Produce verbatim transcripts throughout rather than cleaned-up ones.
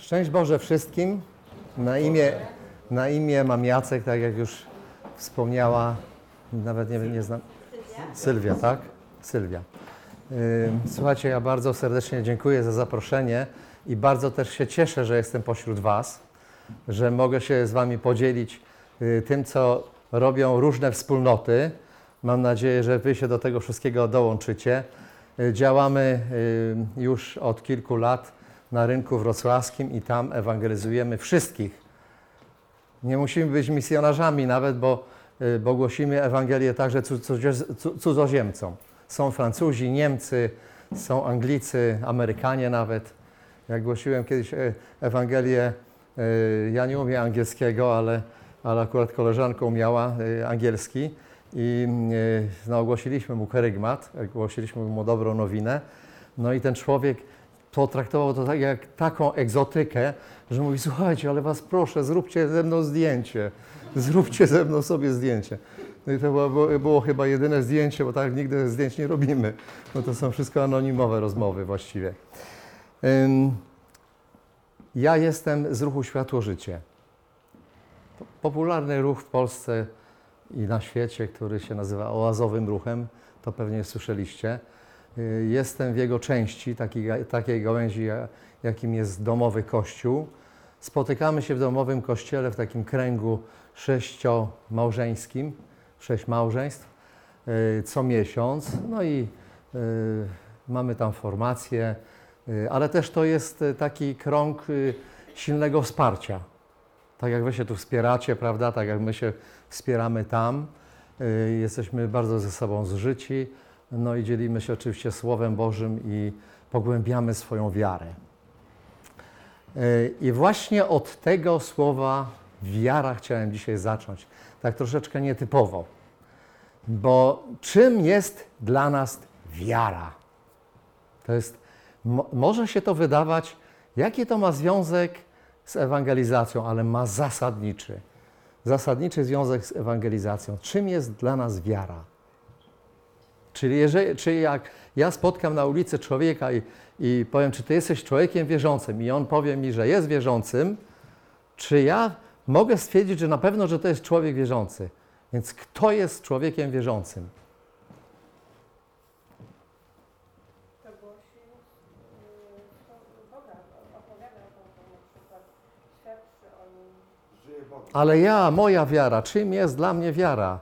Szczęść Boże wszystkim. Na imię, na imię mam Jacek, tak jak już wspomniała, nawet nie, nie znam. Sylwia, tak? Sylwia. Słuchajcie, ja bardzo serdecznie dziękuję za zaproszenie i bardzo też się cieszę, że jestem pośród Was, że mogę się z Wami podzielić tym, co robią różne wspólnoty. Mam nadzieję, że Wy się do tego wszystkiego dołączycie. Działamy już od kilku lat na rynku wrocławskim i tam ewangelizujemy wszystkich. Nie musimy być misjonarzami nawet, bo, bo głosimy Ewangelię także cudzoziemcom. Są Francuzi, Niemcy, są Anglicy, Amerykanie nawet. Jak głosiłem kiedyś Ewangelię, ja nie umiem angielskiego, ale, ale akurat koleżanka umiała angielski i no, ogłosiliśmy mu kerygmat, ogłosiliśmy mu dobrą nowinę. No i ten człowiek potraktował to tak, jak taką egzotykę, że mówi: słuchajcie, ale was proszę, zróbcie ze mną zdjęcie. Zróbcie ze mną sobie zdjęcie. No i to było, było chyba jedyne zdjęcie, bo tak nigdy zdjęć nie robimy. No to są wszystko anonimowe rozmowy właściwie. Um, ja jestem z ruchu Światło Życie. Popularny ruch w Polsce i na świecie, który się nazywa oazowym ruchem, to pewnie słyszeliście. Jestem w jego części, takiej, takiej gałęzi, jakim jest domowy kościół. Spotykamy się w domowym kościele w takim kręgu sześciomałżeńskim, sześć małżeństw co miesiąc. No i y, mamy tam formację, y, ale też to jest taki krąg y, silnego wsparcia. Tak jak wy się tu wspieracie, prawda? Tak jak my się wspieramy tam. Y, jesteśmy bardzo ze sobą zżyci. No i dzielimy się oczywiście Słowem Bożym i pogłębiamy swoją wiarę. I właśnie od tego słowa wiara chciałem dzisiaj zacząć. Tak troszeczkę nietypowo. Bo czym jest dla nas wiara? To jest, mo, może się to wydawać, jaki to ma związek z ewangelizacją, ale ma zasadniczy. Zasadniczy związek z ewangelizacją. Czym jest dla nas wiara? Czyli, jeżeli, czyli jak ja spotkam na ulicy człowieka i, i powiem, czy ty jesteś człowiekiem wierzącym i on powie mi, że jest wierzącym, czy ja mogę stwierdzić, że na pewno, że to jest człowiek wierzący. Więc kto jest człowiekiem wierzącym? To głosi Boga, opowiada o tym, na przykład świadczy o nim. Ale ja, moja wiara, czym jest dla mnie wiara?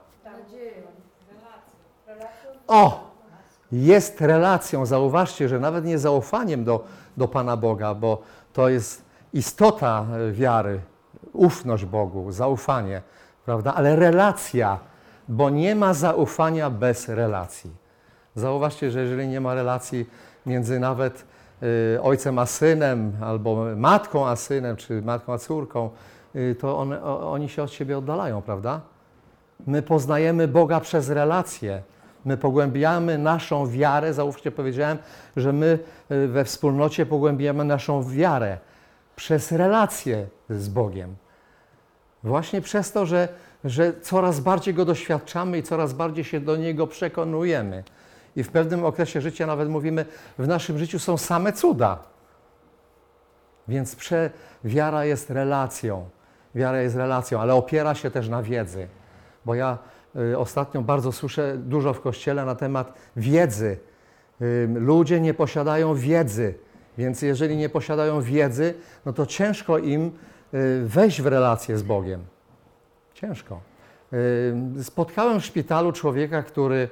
O! Jest relacją. Zauważcie, że nawet nie zaufaniem do, do Pana Boga, bo to jest istota wiary, ufność Bogu, zaufanie, prawda? Ale relacja, bo nie ma zaufania bez relacji. Zauważcie, że jeżeli nie ma relacji między nawet y, ojcem a synem, albo matką a synem, czy matką a córką, y, to one, o, oni się od siebie oddalają, prawda? My poznajemy Boga przez relacje. My pogłębiamy naszą wiarę. Załóżcie, powiedziałem, że my we wspólnocie pogłębiamy naszą wiarę przez relacje z Bogiem. Właśnie przez to, że, że coraz bardziej Go doświadczamy i coraz bardziej się do Niego przekonujemy. I w pewnym okresie życia nawet mówimy, w naszym życiu są same cuda. Więc prze, wiara jest relacją. Wiara jest relacją, ale opiera się też na wiedzy. Bo ja ostatnio bardzo słyszę dużo w Kościele na temat wiedzy. Ludzie nie posiadają wiedzy, więc jeżeli nie posiadają wiedzy, no to ciężko im wejść w relację z Bogiem. Ciężko. Spotkałem w szpitalu człowieka, który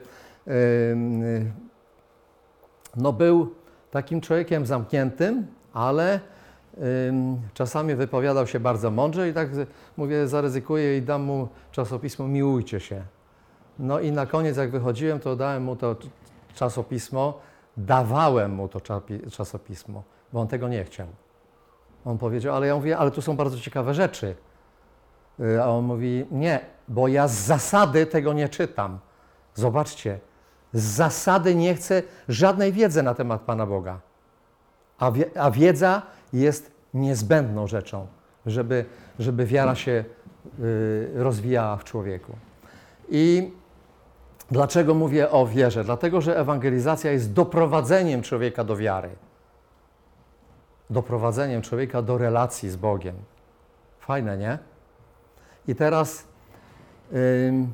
no, był takim człowiekiem zamkniętym, ale czasami wypowiadał się bardzo mądrze i tak mówię, zaryzykuję i dam mu czasopismo Miłujcie się. No i na koniec, jak wychodziłem, to dałem mu to czasopismo, dawałem mu to czasopismo, bo on tego nie chciał. On powiedział, ale ja mówię, ale tu są bardzo ciekawe rzeczy. A on mówi, nie, bo ja z zasady tego nie czytam. Zobaczcie, z zasady nie chcę żadnej wiedzy na temat Pana Boga. A, wie, a wiedza jest niezbędną rzeczą, żeby, żeby wiara się y, rozwijała w człowieku. I dlaczego mówię o wierze? Dlatego, że ewangelizacja jest doprowadzeniem człowieka do wiary. doprowadzeniem człowieka do relacji z Bogiem. Fajne, nie? I teraz ym,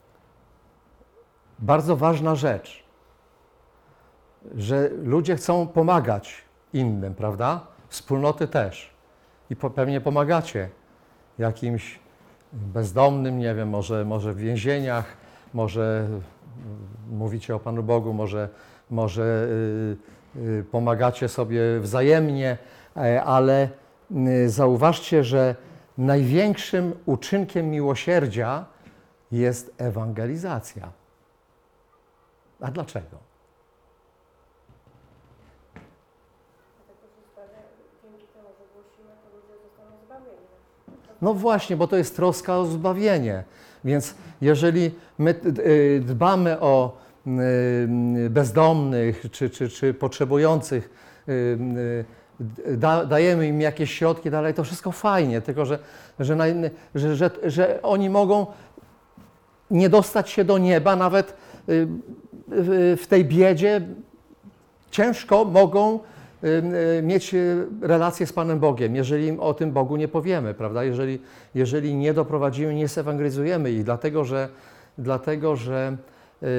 bardzo ważna rzecz, że ludzie chcą pomagać innym, prawda? Wspólnoty też. I po, pewnie pomagacie jakimś bezdomnym, nie wiem, może, może w więzieniach, może mówicie o Panu Bogu, może, może yy, yy, pomagacie sobie wzajemnie, yy, ale yy, zauważcie, że największym uczynkiem miłosierdzia jest ewangelizacja. A dlaczego? Dlatego, że zbawia, dzięki temu, że głosimy, to ludzie zostaną zbawieni. No właśnie, bo to jest troska o zbawienie. Więc jeżeli my y, dbamy o y, bezdomnych czy, czy, czy potrzebujących, y, y, da, dajemy im jakieś środki dalej, to wszystko fajnie, tylko że, że, na, że, że, że oni mogą nie dostać się do nieba, nawet y, w tej biedzie ciężko mogą mieć relację z Panem Bogiem, jeżeli im o tym Bogu nie powiemy, prawda? Jeżeli, jeżeli nie doprowadzimy, nie zewangelizujemy ich, dlatego że, dlatego, że yy,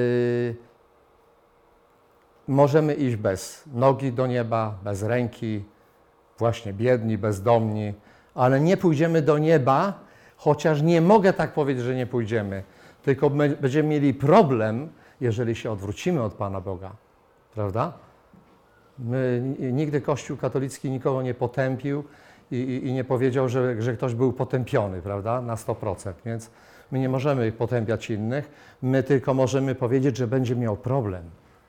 możemy iść bez nogi do nieba, bez ręki, właśnie biedni, bezdomni, ale nie pójdziemy do nieba, chociaż nie mogę tak powiedzieć, że nie pójdziemy, tylko my będziemy mieli problem, jeżeli się odwrócimy od Pana Boga, prawda? My, nigdy Kościół katolicki nikogo nie potępił i, i, i nie powiedział, że, że ktoś był potępiony, prawda, na sto procent, więc my nie możemy potępiać innych, my tylko możemy powiedzieć, że będzie miał problem.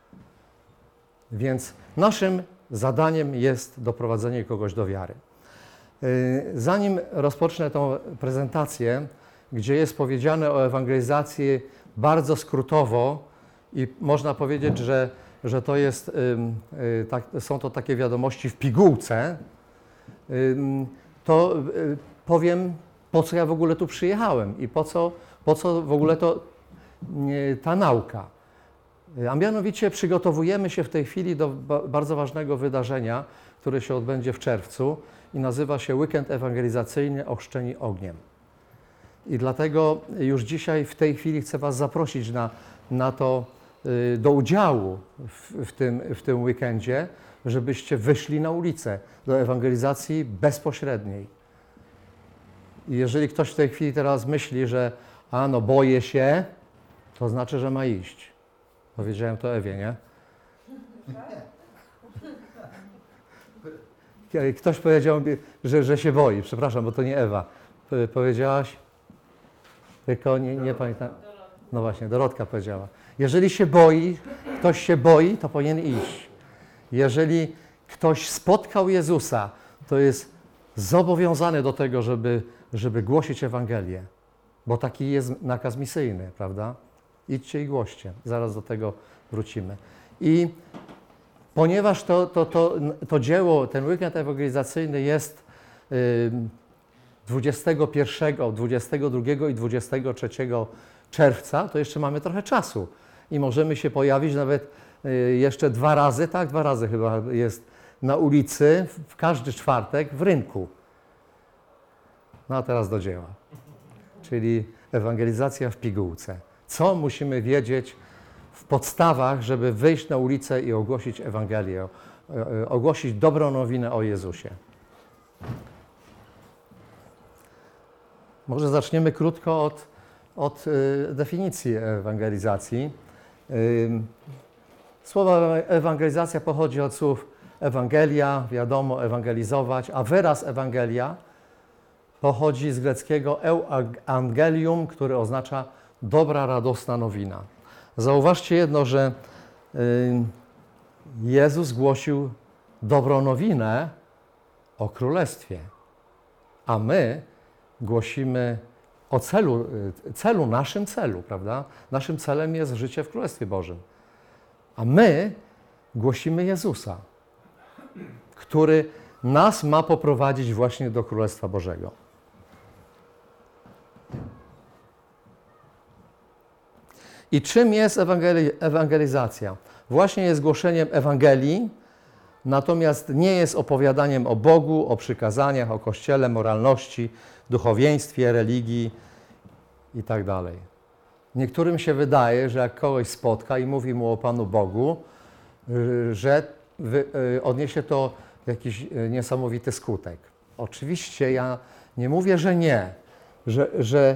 Więc naszym zadaniem jest doprowadzenie kogoś do wiary. Zanim rozpocznę tą prezentację, gdzie jest powiedziane o ewangelizacji bardzo skrótowo i można powiedzieć, że że to jest, y, y, tak, są to takie wiadomości w pigułce, y, to y, powiem, po co ja w ogóle tu przyjechałem i po co, po co w ogóle to, y, ta nauka. A mianowicie przygotowujemy się w tej chwili do ba bardzo ważnego wydarzenia, które się odbędzie w czerwcu i nazywa się Weekend Ewangelizacyjny Ochrzczeni Ogniem. I dlatego już dzisiaj w tej chwili chcę Was zaprosić na, na to, do udziału w, w, tym, w tym weekendzie, żebyście wyszli na ulicę do ewangelizacji bezpośredniej. I jeżeli ktoś w tej chwili teraz myśli, że a no boję się, to znaczy, że ma iść. Powiedziałem to Ewie, nie? Ktoś powiedział, że, że się boi. Przepraszam, bo to nie Ewa. Powiedziałaś? Tylko nie, nie pamiętam. No właśnie, Dorotka powiedziała. Jeżeli się boi, ktoś się boi, to powinien iść. Jeżeli ktoś spotkał Jezusa, to jest zobowiązany do tego, żeby, żeby głosić Ewangelię. Bo taki jest nakaz misyjny, prawda? Idźcie i głoście. Zaraz do tego wrócimy. I ponieważ to, to, to, to dzieło, ten weekend ewangelizacyjny jest dwudziestego pierwszego, dwudziestego drugiego i dwudziestego trzeciego czerwca, to jeszcze mamy trochę czasu i możemy się pojawić nawet jeszcze dwa razy, tak, dwa razy chyba jest na ulicy, w każdy czwartek w rynku. No a teraz do dzieła, czyli ewangelizacja w pigułce. Co musimy wiedzieć w podstawach, żeby wyjść na ulicę i ogłosić Ewangelię, ogłosić dobrą nowinę o Jezusie? Może zaczniemy krótko od, od y, definicji ewangelizacji. Y, słowo ewangelizacja pochodzi od słów Ewangelia, wiadomo, ewangelizować, a wyraz Ewangelia pochodzi z greckiego euangelium, które oznacza dobra, radosna nowina. Zauważcie jedno, że y, Jezus głosił dobrą nowinę o Królestwie, a my głosimy o celu, celu, naszym celu, prawda? Naszym celem jest życie w Królestwie Bożym. A my głosimy Jezusa, który nas ma poprowadzić właśnie do Królestwa Bożego. I czym jest ewangeli- ewangelizacja? Właśnie jest głoszeniem Ewangelii natomiast nie jest opowiadaniem o Bogu, o przykazaniach, o Kościele, moralności, duchowieństwie, religii i tak dalej. Niektórym się wydaje, że jak kogoś spotka i mówi mu o Panu Bogu, że odniesie to jakiś niesamowity skutek. Oczywiście ja nie mówię, że nie, że, że,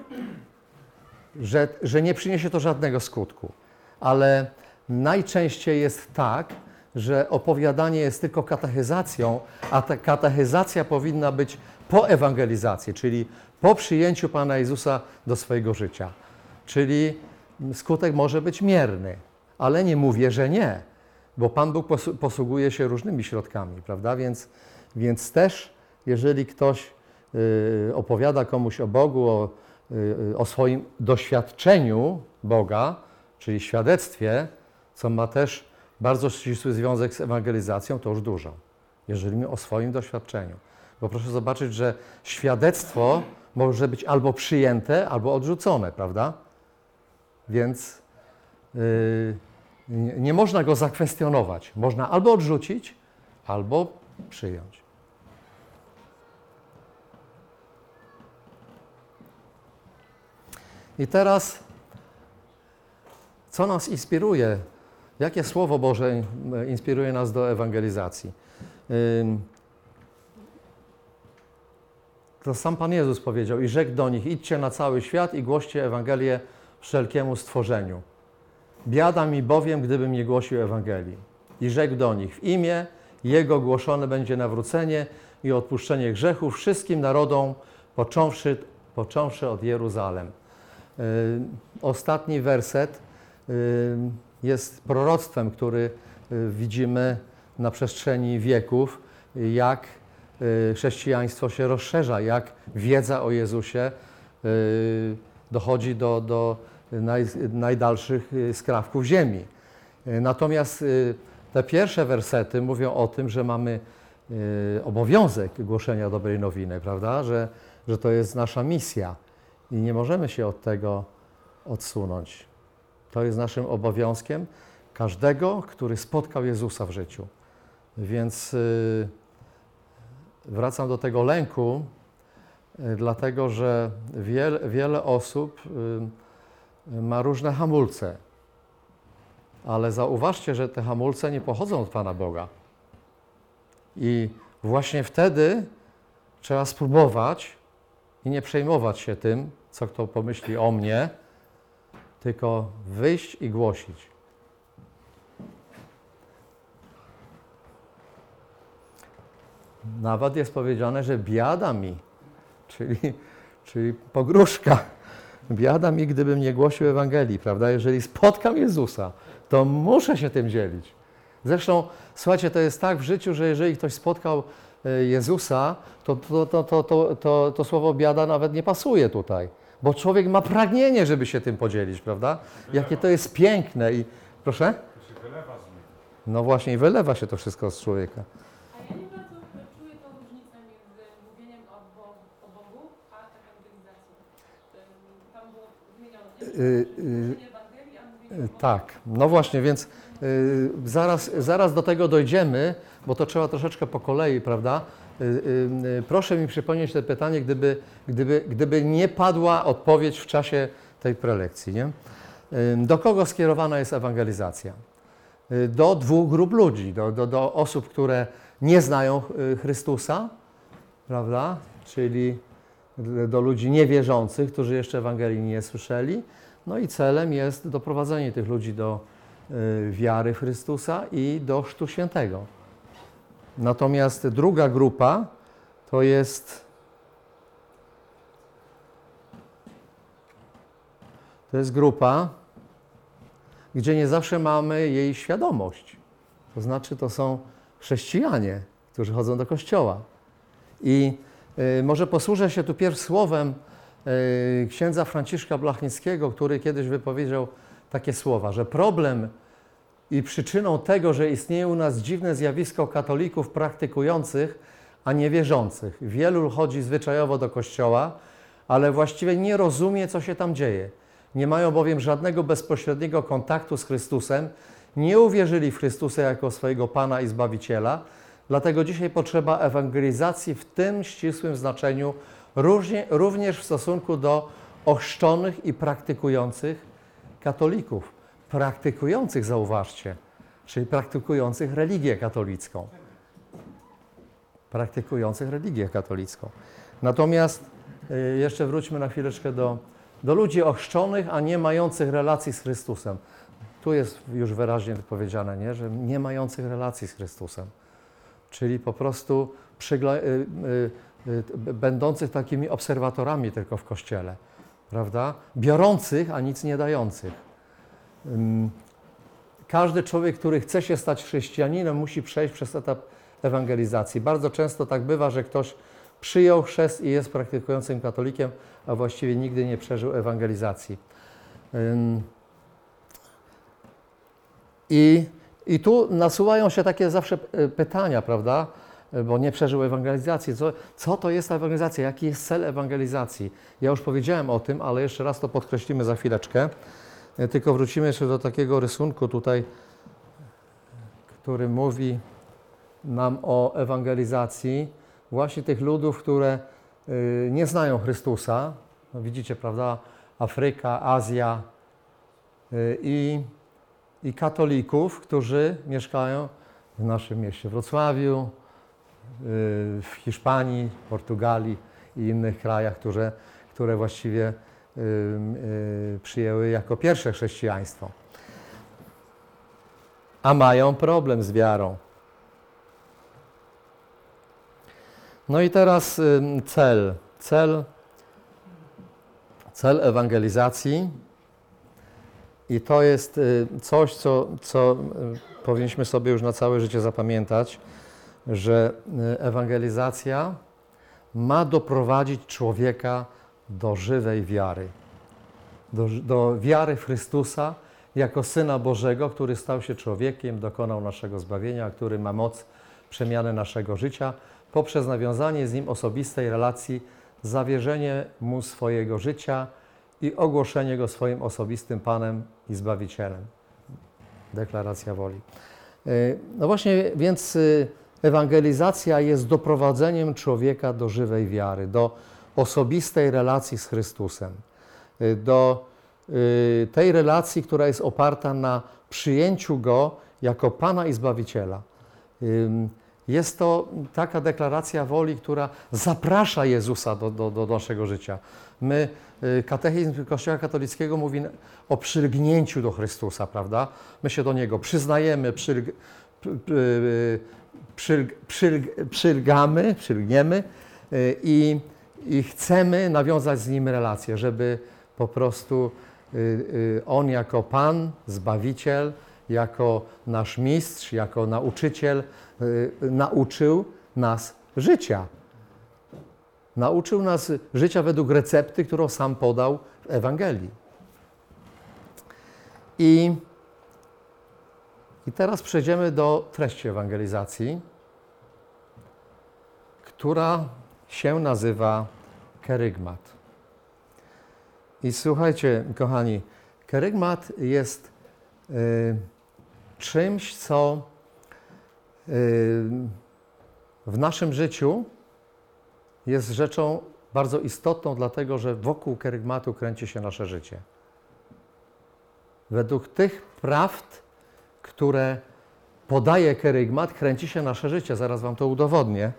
że, że nie przyniesie to żadnego skutku, ale najczęściej jest tak, że opowiadanie jest tylko katechezacją, a ta katechezacja powinna być po ewangelizacji, czyli po przyjęciu Pana Jezusa do swojego życia. Czyli skutek może być mierny, ale nie mówię, że nie, bo Pan Bóg posługuje się różnymi środkami, prawda? Więc, więc też, jeżeli ktoś y, opowiada komuś o Bogu, o, y, o swoim doświadczeniu Boga, czyli świadectwie, co ma też bardzo ścisły związek z ewangelizacją, to już dużo, jeżeli my o swoim doświadczeniu. Bo proszę zobaczyć, że świadectwo może być albo przyjęte, albo odrzucone, prawda? Więc yy, nie, nie można go zakwestionować. Można albo odrzucić, albo przyjąć. I teraz, co nas inspiruje? Jakie Słowo Boże inspiruje nas do ewangelizacji? To sam Pan Jezus powiedział i rzekł do nich: idźcie na cały świat i głoście Ewangelię wszelkiemu stworzeniu. Biada mi bowiem, gdybym nie głosił Ewangelii. I rzekł do nich: w imię Jego głoszone będzie nawrócenie i odpuszczenie grzechów wszystkim narodom, począwszy, począwszy od Jeruzalem. Yy, ostatni werset yy, jest proroctwem, który yy, widzimy na przestrzeni wieków, jak yy, chrześcijaństwo się rozszerza, jak wiedza o Jezusie yy, dochodzi do, do naj, najdalszych skrawków ziemi. Yy, natomiast yy, te pierwsze wersety mówią o tym, że mamy yy, obowiązek głoszenia dobrej nowiny, prawda? Że, że to jest nasza misja i nie możemy się od tego odsunąć. To jest naszym obowiązkiem każdego, który spotkał Jezusa w życiu. Więc yy, wracam do tego lęku, yy, dlatego że wiele, wiele osób yy, ma różne hamulce. Ale zauważcie, że te hamulce nie pochodzą od Pana Boga. I właśnie wtedy trzeba spróbować i nie przejmować się tym, co kto pomyśli o mnie, tylko wyjść i głosić. Nawet jest powiedziane, że biada mi, czyli, czyli pogróżka. Biada mi, gdybym nie głosił Ewangelii, prawda? Jeżeli spotkam Jezusa, to muszę się tym dzielić. Zresztą, słuchajcie, to jest tak w życiu, że jeżeli ktoś spotkał Jezusa, to to, to, to, to, to, to słowo biada nawet nie pasuje tutaj. Bo człowiek ma pragnienie, żeby się tym podzielić, prawda? Jakie to jest piękne i... Proszę? To się wylewa z nich. No właśnie, i wylewa się to wszystko z człowieka. A ja nie bardzo czuję tą różnicę między mówieniem o, Bo o Bogu, a ewangelizacją. Tam było wymienione, nie? Głoszenie Ewangelii, a mówienie o Bogu. Tak, no właśnie, więc y, zaraz, zaraz do tego dojdziemy, bo to trzeba troszeczkę po kolei, prawda? Y, y, proszę mi przypomnieć to pytanie, gdyby, gdyby, gdyby nie padła odpowiedź w czasie tej prelekcji, nie? Y, do kogo skierowana jest ewangelizacja? Y, do dwóch grup ludzi, do, do, do osób, które nie znają Chrystusa, prawda? Czyli do ludzi niewierzących, którzy jeszcze Ewangelii nie słyszeli. No i celem jest doprowadzenie tych ludzi do y, wiary w Chrystusa i do Chrztu Świętego. Natomiast druga grupa to jest to jest grupa, gdzie nie zawsze mamy jej świadomość. To znaczy, to są chrześcijanie, którzy chodzą do kościoła. I y, może posłużę się tu pierw słowem y, księdza Franciszka Blachnickiego, który kiedyś wypowiedział takie słowa, że problem i przyczyną tego, że istnieje u nas dziwne zjawisko katolików praktykujących, a niewierzących. Wielu chodzi zwyczajowo do kościoła, ale właściwie nie rozumie, co się tam dzieje. Nie mają bowiem żadnego bezpośredniego kontaktu z Chrystusem nie uwierzyli w Chrystusa jako swojego Pana i Zbawiciela. Dlatego dzisiaj potrzeba ewangelizacji w tym ścisłym znaczeniu, różnie, również w stosunku do ochrzczonych i praktykujących katolików. Praktykujących, zauważcie, czyli praktykujących religię katolicką. Praktykujących religię katolicką. Natomiast y, jeszcze wróćmy na chwileczkę do, do ludzi ochrzczonych, a nie mających relacji z Chrystusem. Tu jest już wyraźnie powiedziane, nie? Że nie mających relacji z Chrystusem. Czyli po prostu przygla- y, y, y, będących takimi obserwatorami tylko w Kościele. Prawda? Biorących, a nic nie dających. Ym, Każdy człowiek, który chce się stać chrześcijaninem, musi przejść przez etap ewangelizacji. Bardzo często tak bywa, że ktoś przyjął chrzest i jest praktykującym katolikiem, a właściwie nigdy nie przeżył ewangelizacji. I, i tu nasuwają się takie zawsze pytania, prawda? Bo nie przeżył ewangelizacji. Co, co to jest ta ewangelizacja? Jaki jest cel ewangelizacji? Ja już powiedziałem o tym, ale jeszcze raz to podkreślimy za chwileczkę. Tylko wrócimy jeszcze do takiego rysunku tutaj, który mówi nam o ewangelizacji właśnie tych ludów, które nie znają Chrystusa. No widzicie, prawda? Afryka, Azja i, i katolików, którzy mieszkają w naszym mieście Wrocławiu, w Hiszpanii, Portugalii i innych krajach, które, które właściwie przyjęły jako pierwsze chrześcijaństwo. A mają problem z wiarą. No i teraz cel. Cel, cel ewangelizacji. I to jest coś, co, co powinniśmy sobie już na całe życie zapamiętać, że ewangelizacja ma doprowadzić człowieka do żywej wiary. Do, do wiary w Chrystusa jako Syna Bożego, który stał się człowiekiem, dokonał naszego zbawienia, który ma moc przemiany naszego życia poprzez nawiązanie z Nim osobistej relacji, zawierzenie Mu swojego życia i ogłoszenie Go swoim osobistym Panem i Zbawicielem. Deklaracja woli. No właśnie, więc ewangelizacja jest doprowadzeniem człowieka do żywej wiary, do osobistej relacji z Chrystusem, do tej relacji, która jest oparta na przyjęciu Go jako Pana i Zbawiciela. Jest to taka deklaracja woli, która zaprasza Jezusa do, do, do naszego życia. My, katechizm Kościoła katolickiego mówi o przylgnięciu do Chrystusa, prawda? My się do Niego przyznajemy, przylg, przylg, przylg, przylgamy, przylgniemy i, i chcemy nawiązać z Nim relację, żeby po prostu On jako Pan, Zbawiciel, jako nasz mistrz, jako nauczyciel nauczył nas życia. Nauczył nas życia według recepty, którą sam podał w Ewangelii. I, i teraz przejdziemy do treści ewangelizacji, która się nazywa kerygmat. I słuchajcie, kochani, kerygmat jest y, czymś, co y, w naszym życiu jest rzeczą bardzo istotną, dlatego że wokół kerygmatu kręci się nasze życie. Według tych prawd, które podaje kerygmat, kręci się nasze życie. Zaraz Wam to udowodnię.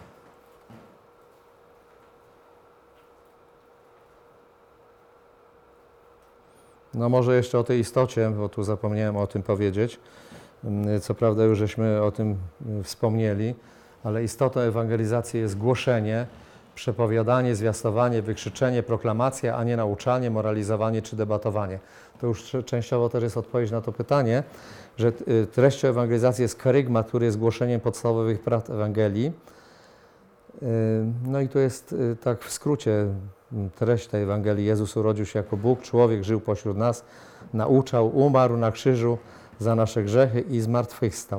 No może jeszcze o tej istocie, bo tu zapomniałem o tym powiedzieć. Co prawda już żeśmy o tym wspomnieli, ale istotą ewangelizacji jest głoszenie, przepowiadanie, zwiastowanie, wykrzyczenie, proklamacja, a nie nauczanie, moralizowanie czy debatowanie. To już częściowo też jest odpowiedź na to pytanie, że treścią ewangelizacji jest kerygmat, który jest głoszeniem podstawowych prawd Ewangelii. No i to jest tak w skrócie treść tej Ewangelii. Jezus urodził się jako Bóg, człowiek, żył pośród nas, nauczał, umarł na krzyżu za nasze grzechy i zmartwychwstał.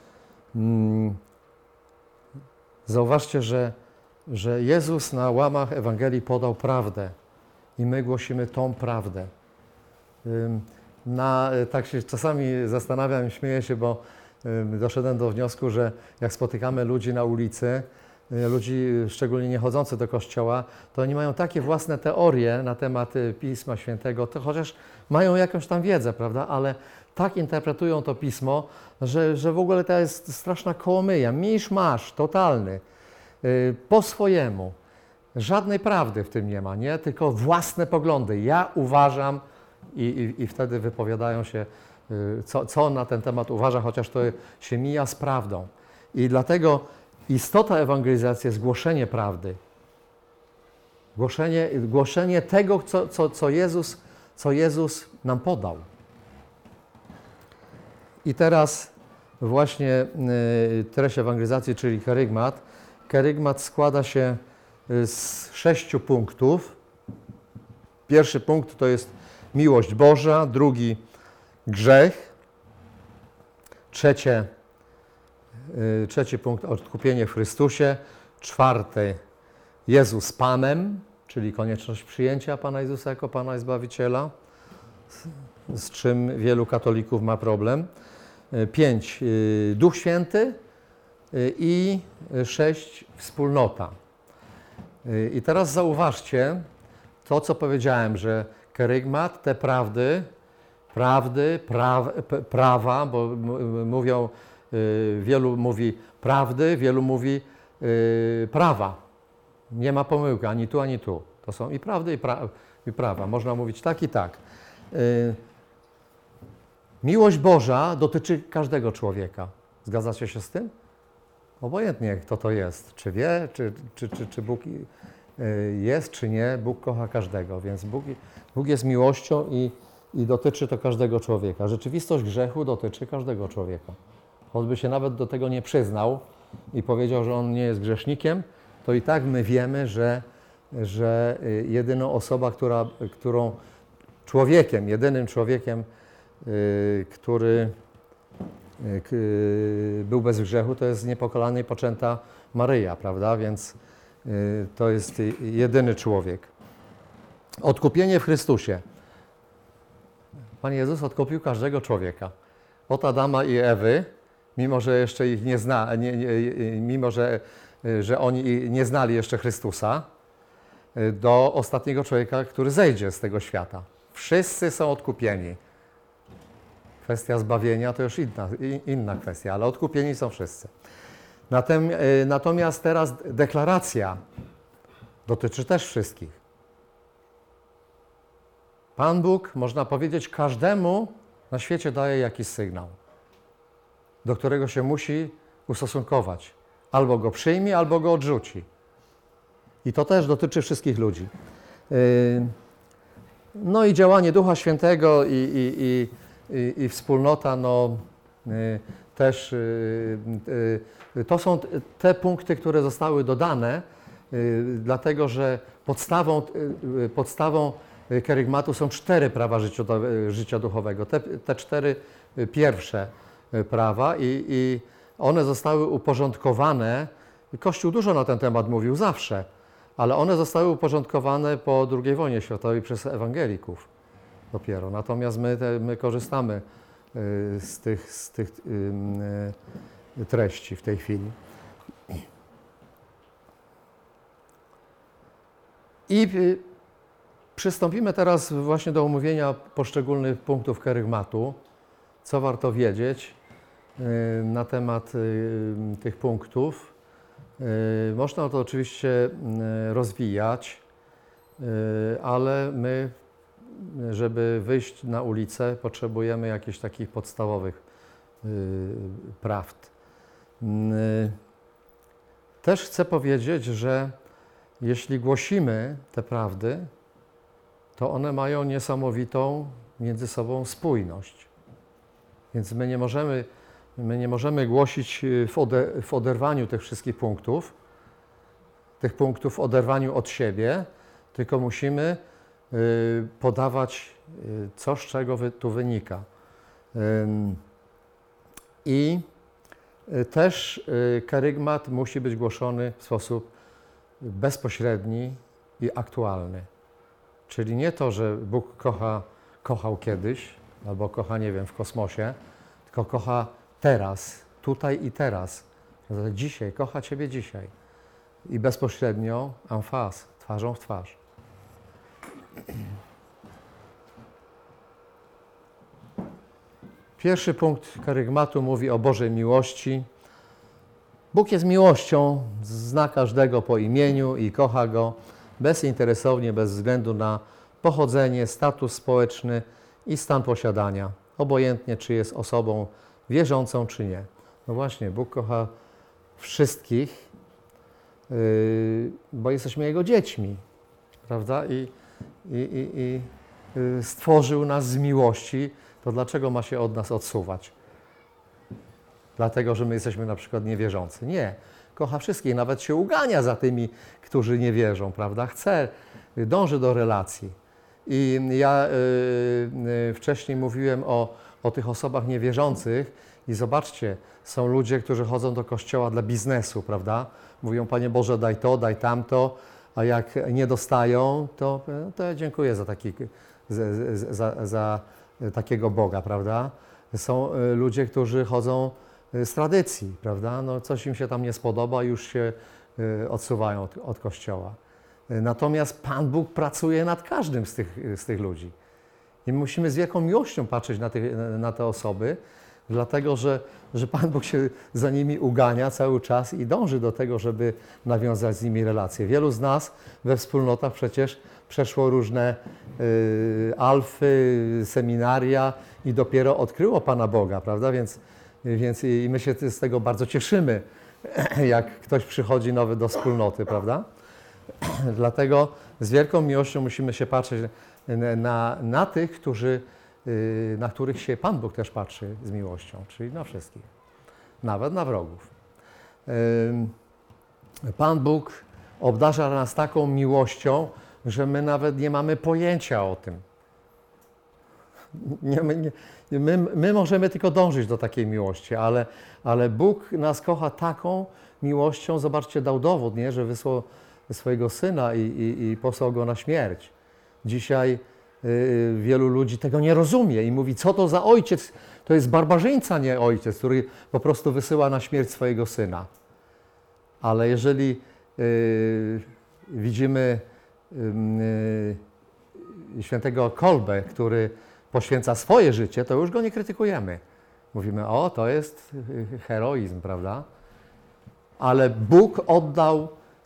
Zauważcie, że, że Jezus na łamach Ewangelii podał prawdę i my głosimy tą prawdę. na, tak się czasami zastanawiam i śmieję się, bo doszedłem do wniosku, że jak spotykamy ludzi na ulicy, ludzi szczególnie nie chodzących do kościoła, to oni mają takie własne teorie na temat Pisma Świętego, to chociaż mają jakąś tam wiedzę, prawda, ale tak interpretują to Pismo, że, że w ogóle to jest straszna kołomyja, misz masz, totalny, po swojemu. Żadnej prawdy w tym nie ma, nie? Tylko własne poglądy. Ja uważam i, i, i wtedy wypowiadają się, co, co on na ten temat uważa, chociaż to się mija z prawdą. I dlatego istota ewangelizacji jest głoszenie prawdy. Głoszenie, głoszenie tego, co, co, co, Jezus, co Jezus nam podał. I teraz właśnie treść ewangelizacji, czyli kerygmat. Kerygmat składa się z sześciu punktów. Pierwszy punkt to jest miłość Boża, drugi grzech, trzecie, trzeci punkt odkupienie w Chrystusie, czwarty Jezus Panem, czyli konieczność przyjęcia Pana Jezusa jako Pana i Zbawiciela, z czym wielu katolików ma problem. Pięć Duch Święty i sześć wspólnota. I teraz zauważcie to, co powiedziałem, że kerygmat, te prawdy, prawdy, pra, prawa, bo mówią, wielu mówi prawdy, wielu mówi prawa. Nie ma pomyłki, ani tu, ani tu. To są i prawdy, i, pra, i prawa. Można mówić tak i tak. Miłość Boża dotyczy każdego człowieka. Zgadzacie się z tym? Obojętnie kto to jest, czy wie, czy, czy, czy, czy Bóg jest, czy nie, Bóg kocha każdego, więc Bóg, Bóg jest miłością i, i dotyczy to każdego człowieka. Rzeczywistość grzechu dotyczy każdego człowieka. Choćby się nawet do tego nie przyznał i powiedział, że on nie jest grzesznikiem, to i tak my wiemy, że, że jedyną osobą, która, którą człowiekiem, jedynym człowiekiem, który był bez grzechu, to jest niepokalana i poczęta Maryja, prawda? Więc to jest jedyny człowiek. Odkupienie w Chrystusie. Pan Jezus odkupił każdego człowieka. Od Adama i Ewy, mimo że jeszcze ich nie zna, nie, nie, mimo że, że oni nie znali jeszcze Chrystusa, do ostatniego człowieka, który zejdzie z tego świata. Wszyscy są odkupieni. Kwestia zbawienia to już inna, inna kwestia, ale odkupieni są wszyscy. Natomiast teraz deklaracja dotyczy też wszystkich. Pan Bóg, można powiedzieć, każdemu na świecie daje jakiś sygnał, do którego się musi ustosunkować. Albo go przyjmie, albo go odrzuci. I to też dotyczy wszystkich ludzi. No i działanie Ducha Świętego i, i, i, i, i wspólnota, no też to są te punkty, które zostały dodane, dlatego że podstawą, podstawą kerygmatu są cztery prawa życia, życia duchowego. Te, te cztery pierwsze prawa i, i one zostały uporządkowane. Kościół dużo na ten temat mówił zawsze, ale one zostały uporządkowane po drugiej wojnie światowej przez ewangelików dopiero. Natomiast my, te, my korzystamy z tych, z tych treści w tej chwili. I przystąpimy teraz właśnie do omówienia poszczególnych punktów kerygmatu. Co warto wiedzieć na temat tych punktów. Można to oczywiście rozwijać, ale my, żeby wyjść na ulicę, potrzebujemy jakichś takich podstawowych prawd. Też chcę powiedzieć, że jeśli głosimy te prawdy, to one mają niesamowitą między sobą spójność. Więc my nie możemy, my nie możemy głosić w, ode, w oderwaniu tych wszystkich punktów, tych punktów w oderwaniu od siebie, tylko musimy y, podawać y, coś, z czego wy, tu wynika. Y, I y, też y, kerygmat musi być głoszony w sposób bezpośredni i aktualny. Czyli nie to, że Bóg kocha, kochał kiedyś, albo kocha, nie wiem, w kosmosie, tylko kocha teraz, tutaj i teraz. Dzisiaj, kocha Ciebie dzisiaj. I bezpośrednio en face, twarzą w twarz. Pierwszy punkt karygmatu mówi o Bożej miłości. Bóg jest miłością, zna każdego po imieniu i kocha go bezinteresownie, bez względu na pochodzenie, status społeczny i stan posiadania. Obojętnie, czy jest osobą wierzącą, czy nie. No właśnie, Bóg kocha wszystkich, yy, bo jesteśmy Jego dziećmi, prawda? I, i, i, i yy, stworzył nas z miłości, to dlaczego ma się od nas odsuwać? Dlatego, że my jesteśmy na przykład niewierzący. Nie. Kocha wszystkich, nawet się ugania za tymi, którzy nie wierzą, prawda? Chce, dąży do relacji. I ja yy, yy, wcześniej mówiłem o, o tych osobach niewierzących i zobaczcie, są ludzie, którzy chodzą do kościoła dla biznesu, prawda? Mówią, Panie Boże, daj to, daj tamto, a jak nie dostają, to, to ja dziękuję za, taki, za, za, za takiego Boga, prawda? Są ludzie, którzy chodzą z tradycji, prawda? No, coś im się tam nie spodoba, już się odsuwają od, od kościoła. Natomiast Pan Bóg pracuje nad każdym z tych, z tych ludzi. I my musimy z wielką miłością patrzeć na, tych, na te osoby, dlatego że, że Pan Bóg się za nimi ugania cały czas i dąży do tego, żeby nawiązać z nimi relacje. Wielu z nas we wspólnotach przecież przeszło różne y, alfy, seminaria i dopiero odkryło Pana Boga, prawda? Więc, więc i my się z tego bardzo cieszymy, jak ktoś przychodzi nowy do wspólnoty, prawda? Dlatego z wielką miłością musimy się patrzeć na, na, na tych, którzy, na których się Pan Bóg też patrzy z miłością, czyli na wszystkich, nawet na wrogów. Pan Bóg obdarza nas taką miłością, że my nawet nie mamy pojęcia o tym. Nie, my, nie, my, my możemy tylko dążyć do takiej miłości, ale, ale Bóg nas kocha taką miłością, zobaczcie, dał dowód, nie, że wysłał swojego Syna i, i, i posłał Go na śmierć. Dzisiaj y, wielu ludzi tego nie rozumie i mówi, co to za ojciec? To jest barbarzyńca, nie ojciec, który po prostu wysyła na śmierć swojego Syna. Ale jeżeli y, widzimy y, y, świętego Kolbę, który poświęca swoje życie, to już go nie krytykujemy. Mówimy, o, to jest heroizm, prawda? Ale Bóg oddał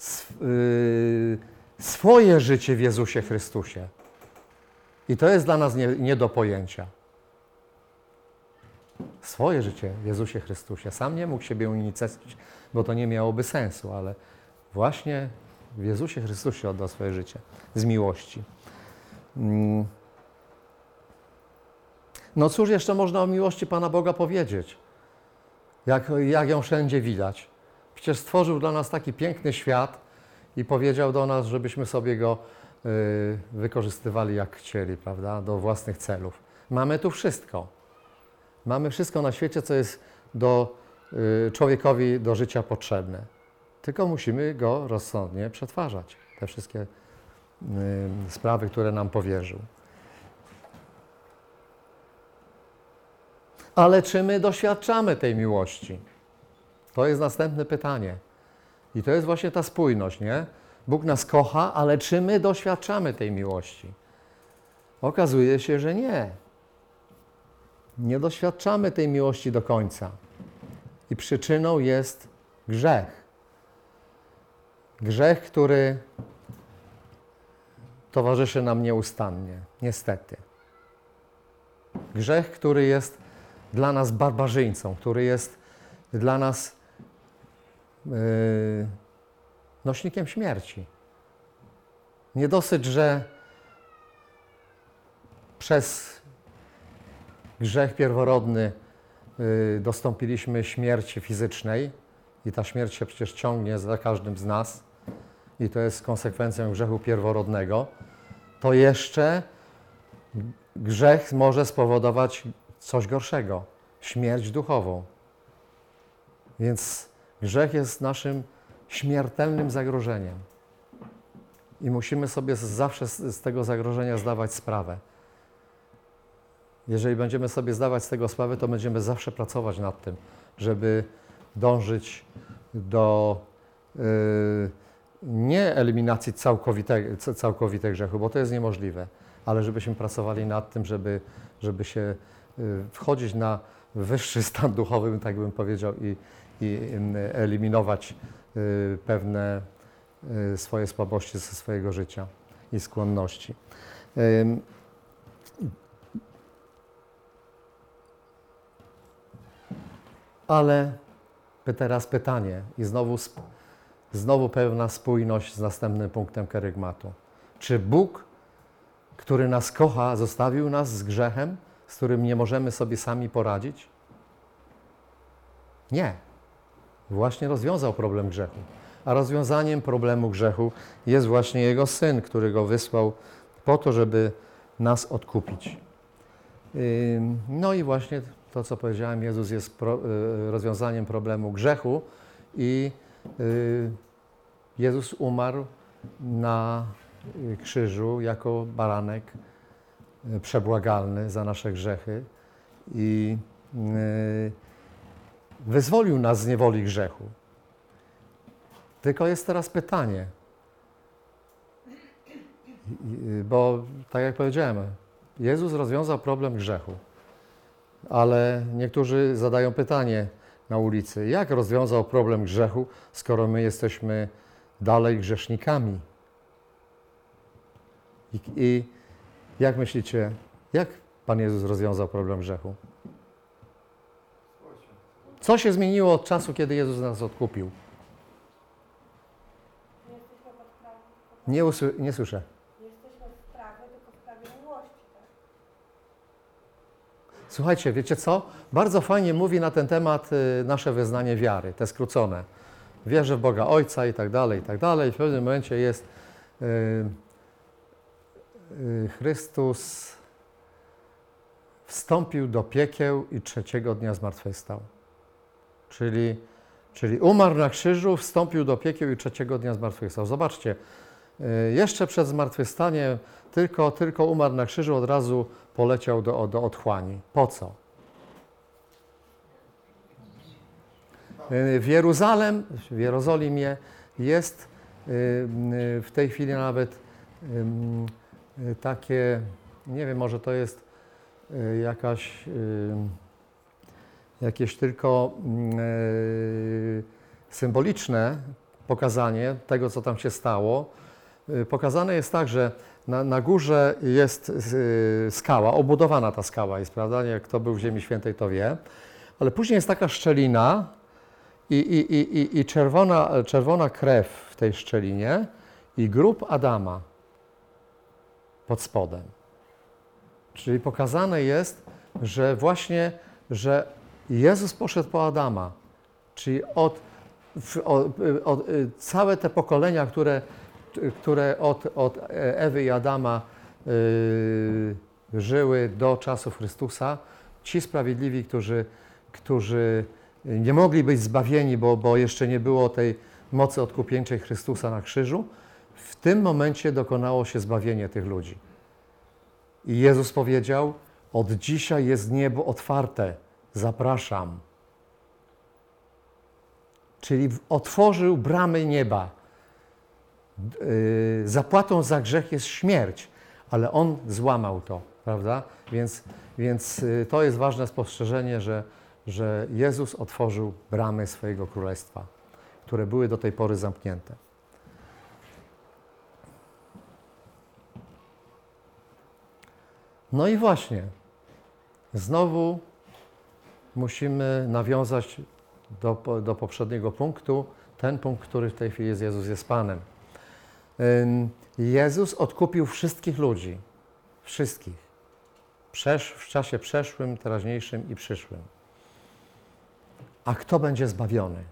swoje życie w Jezusie Chrystusie. I to jest dla nas nie, nie do pojęcia. Swoje życie w Jezusie Chrystusie. Sam nie mógł siebie unicestwić, bo to nie miałoby sensu, ale właśnie w Jezusie Chrystusie oddał swoje życie z miłości. No cóż jeszcze można o miłości Pana Boga powiedzieć? Jak, jak ją wszędzie widać. Przecież stworzył dla nas taki piękny świat i powiedział do nas, żebyśmy sobie go y, wykorzystywali jak chcieli, prawda, do własnych celów. Mamy tu wszystko. Mamy wszystko na świecie, co jest do, y, człowiekowi do życia potrzebne. Tylko musimy go rozsądnie przetwarzać. Te wszystkie y, sprawy, które nam powierzył. Ale czy my doświadczamy tej miłości? To jest następne pytanie. I to jest właśnie ta spójność, nie? Bóg nas kocha, ale czy my doświadczamy tej miłości? Okazuje się, że nie. Nie doświadczamy tej miłości do końca. I przyczyną jest grzech. Grzech, który towarzyszy nam nieustannie, niestety. Grzech, który jest dla nas barbarzyńcą, który jest dla nas yy, nośnikiem śmierci. Nie dosyć, że przez grzech pierworodny yy, dostąpiliśmy śmierci fizycznej i ta śmierć się przecież ciągnie za każdym z nas i to jest konsekwencją grzechu pierworodnego, to jeszcze grzech może spowodować coś gorszego, śmierć duchową. Więc grzech jest naszym śmiertelnym zagrożeniem. I musimy sobie zawsze z, z tego zagrożenia zdawać sprawę. Jeżeli będziemy sobie zdawać z tego sprawę, to będziemy zawsze pracować nad tym, żeby dążyć do yy, nie eliminacji całkowitej, całkowitej grzechu, bo to jest niemożliwe, ale żebyśmy pracowali nad tym, żeby, żeby się yy, wchodzić na wyższy stan duchowy, tak bym powiedział, i, i yy, eliminować yy, pewne yy, swoje słabości ze swojego życia i skłonności. Yy, Ale teraz pytanie i znowu, znowu pewna spójność z następnym punktem kerygmatu. Czy Bóg, który nas kocha, zostawił nas z grzechem, z którym nie możemy sobie sami poradzić? Nie. Właśnie rozwiązał problem grzechu. A rozwiązaniem problemu grzechu jest właśnie Jego Syn, który Go wysłał po to, żeby nas odkupić. No i właśnie to, co powiedziałem, Jezus jest pro, rozwiązaniem problemu grzechu i Jezus umarł na krzyżu jako baranek przebłagalny za nasze grzechy i wyzwolił nas z niewoli grzechu. Tylko jest teraz pytanie, bo tak jak powiedziałem, Jezus rozwiązał problem grzechu, ale niektórzy zadają pytanie na ulicy, jak rozwiązał problem grzechu, skoro my jesteśmy dalej grzesznikami? I, i jak myślicie, jak Pan Jezus rozwiązał problem grzechu? Co się zmieniło od czasu, kiedy Jezus nas odkupił? Nie jesteśmy pod prawem, tylko Nie, usły, nie słyszę. nie jesteśmy w prawie, tylko w prawie miłości, tak? Słuchajcie, wiecie co? Bardzo fajnie mówi na ten temat y, nasze wyznanie wiary, te skrócone. Wierzę w Boga Ojca i tak dalej, i tak dalej. W pewnym momencie jest y, y, Chrystus wstąpił do piekieł i trzeciego dnia zmartwychwstał. Czyli, czyli umarł na krzyżu, wstąpił do piekieł i trzeciego dnia zmartwychwstał. Zobaczcie, y, jeszcze przed zmartwychwstaniem tylko, tylko umarł na krzyżu, od razu poleciał do, do otchłani. Po co? W Jeruzalem, w Jerozolimie jest w tej chwili nawet takie, nie wiem, może to jest jakaś, jakieś tylko symboliczne pokazanie tego, co tam się stało. Pokazane jest tak, że na, na górze jest skała, obudowana ta skała jest, prawda? Jak kto był w Ziemi Świętej, to wie. Ale później jest taka szczelina i, i, i, i czerwona, czerwona krew w tej szczelinie i grób Adama pod spodem. Czyli pokazane jest, że właśnie, że Jezus poszedł po Adama. Czyli od, od, od całe te pokolenia, które które od, od Ewy i Adama y, żyły do czasów Chrystusa, ci sprawiedliwi, którzy, którzy nie mogli być zbawieni, bo, bo jeszcze nie było tej mocy odkupieńczej Chrystusa na krzyżu, w tym momencie dokonało się zbawienie tych ludzi. I Jezus powiedział, od dzisiaj jest niebo otwarte, zapraszam. Czyli otworzył bramy nieba. Zapłatą za grzech jest śmierć, ale On złamał to, prawda? Więc, więc to jest ważne spostrzeżenie, że, że Jezus otworzył bramy swojego królestwa, które były do tej pory zamknięte. No i właśnie, znowu musimy nawiązać do, do poprzedniego punktu, ten punkt, który w tej chwili jest Jezus jest Panem. Jezus odkupił wszystkich ludzi, wszystkich, Przesz, w czasie przeszłym, teraźniejszym i przyszłym. A kto będzie zbawiony?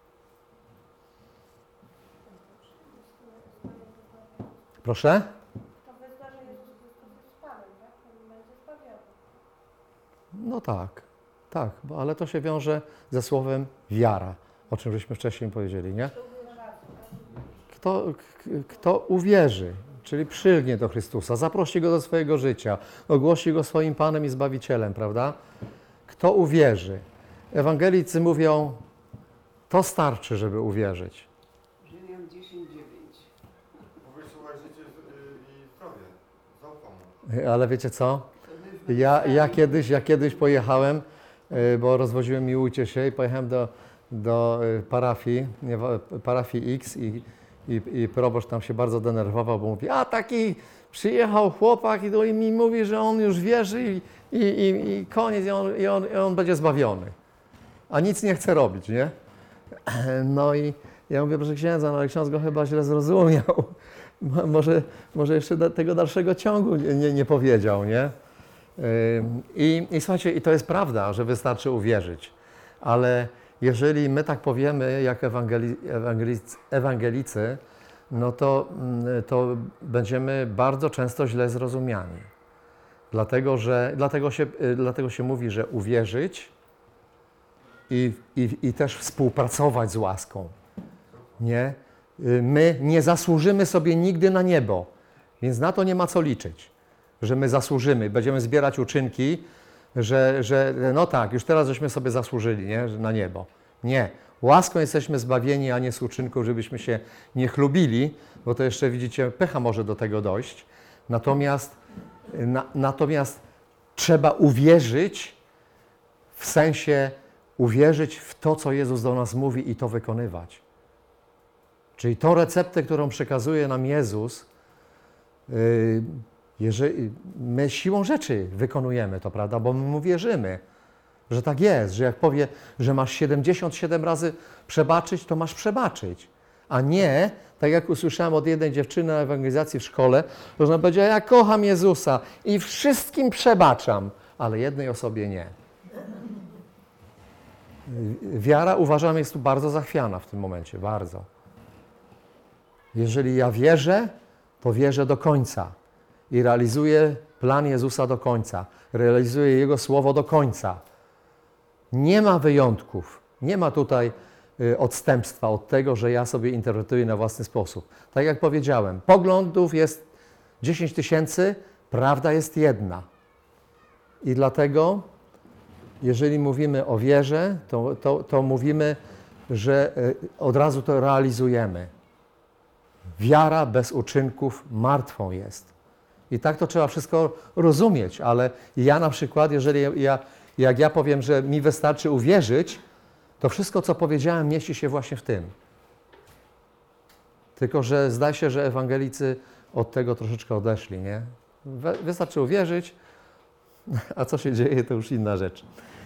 Proszę? To wyzna, że Jezus Chrystus jest Panem, tak? On będzie zbawiony. No tak, tak, bo, ale to się wiąże ze słowem wiara, o czym żeśmy wcześniej powiedzieli, nie? Kto, k- kto uwierzy, czyli przylgnie do Chrystusa, zaprosi Go do swojego życia, ogłosi Go swoim Panem i Zbawicielem, prawda? Kto uwierzy? Ewangelicy mówią, to starczy, żeby uwierzyć. Rzymian dziesięć dziewięć. Mówisz, słuchaj, życie i zdrowie. Zaufam mu. Ale wiecie co? Ja, ja, kiedyś, ja kiedyś pojechałem, y, bo rozwoziłem Miłujcie się i pojechałem do, do y, parafii, nie, wa- parafii X i, i, i proboszcz tam się bardzo denerwował, bo mówi, a taki przyjechał chłopak i, tu i mi mówi, że on już wierzy i, i, i, i koniec i on, i, on, i on będzie zbawiony. A nic nie chce robić, nie? No i ja mówię, proszę księdza, no ale ksiądz go chyba źle zrozumiał. Mo- Może, może jeszcze do tego dalszego ciągu nie, nie, nie powiedział, nie? Ym, I, I słuchajcie, i to jest prawda, że wystarczy uwierzyć, ale jeżeli my tak powiemy jak ewangeli, ewangelic, ewangelicy, no to, mm, to będziemy bardzo często źle zrozumiani. Dlatego, że, dlatego, się, y, dlatego się mówi, że uwierzyć i, i, i też współpracować z łaską. Nie? Y, My nie zasłużymy sobie nigdy na niebo, więc na to nie ma co liczyć, że my zasłużymy, będziemy zbierać uczynki, że, że no tak, już teraz żeśmy sobie zasłużyli, nie? Że na niebo. Nie. Łaską jesteśmy zbawieni, a nie z uczynków, żebyśmy się nie chlubili, bo to jeszcze widzicie, pecha może do tego dojść. Natomiast, na, natomiast trzeba uwierzyć, w sensie uwierzyć w to, co Jezus do nas mówi i to wykonywać. Czyli tą receptę, którą przekazuje nam Jezus, yy, jeżeli my siłą rzeczy wykonujemy to, prawda, bo my mu wierzymy, że tak jest, że jak powie, że masz siedemdziesiąt siedem razy przebaczyć, to masz przebaczyć. A nie, tak jak usłyszałem od jednej dziewczyny na ewangelizacji w szkole, że ona powiedziała, ja kocham Jezusa i wszystkim przebaczam, ale jednej osobie nie. Wiara, uważam, jest tu bardzo zachwiana w tym momencie, bardzo. Jeżeli ja wierzę, to wierzę do końca i realizuję plan Jezusa do końca, realizuję Jego słowo do końca. Nie ma wyjątków, nie ma tutaj y, odstępstwa od tego, że ja sobie interpretuję na własny sposób. Tak jak powiedziałem, poglądów jest dziesięć tysięcy, prawda jest jedna. I dlatego, jeżeli mówimy o wierze, to, to, to mówimy, że y, od razu to realizujemy. Wiara bez uczynków martwą jest. I tak to trzeba wszystko rozumieć, ale ja na przykład, jeżeli ja, jak ja powiem, że mi wystarczy uwierzyć, to wszystko, co powiedziałem, mieści się właśnie w tym. Tylko że zdaje się, że ewangelicy od tego troszeczkę odeszli, nie? Wystarczy uwierzyć, a co się dzieje, to już inna rzecz.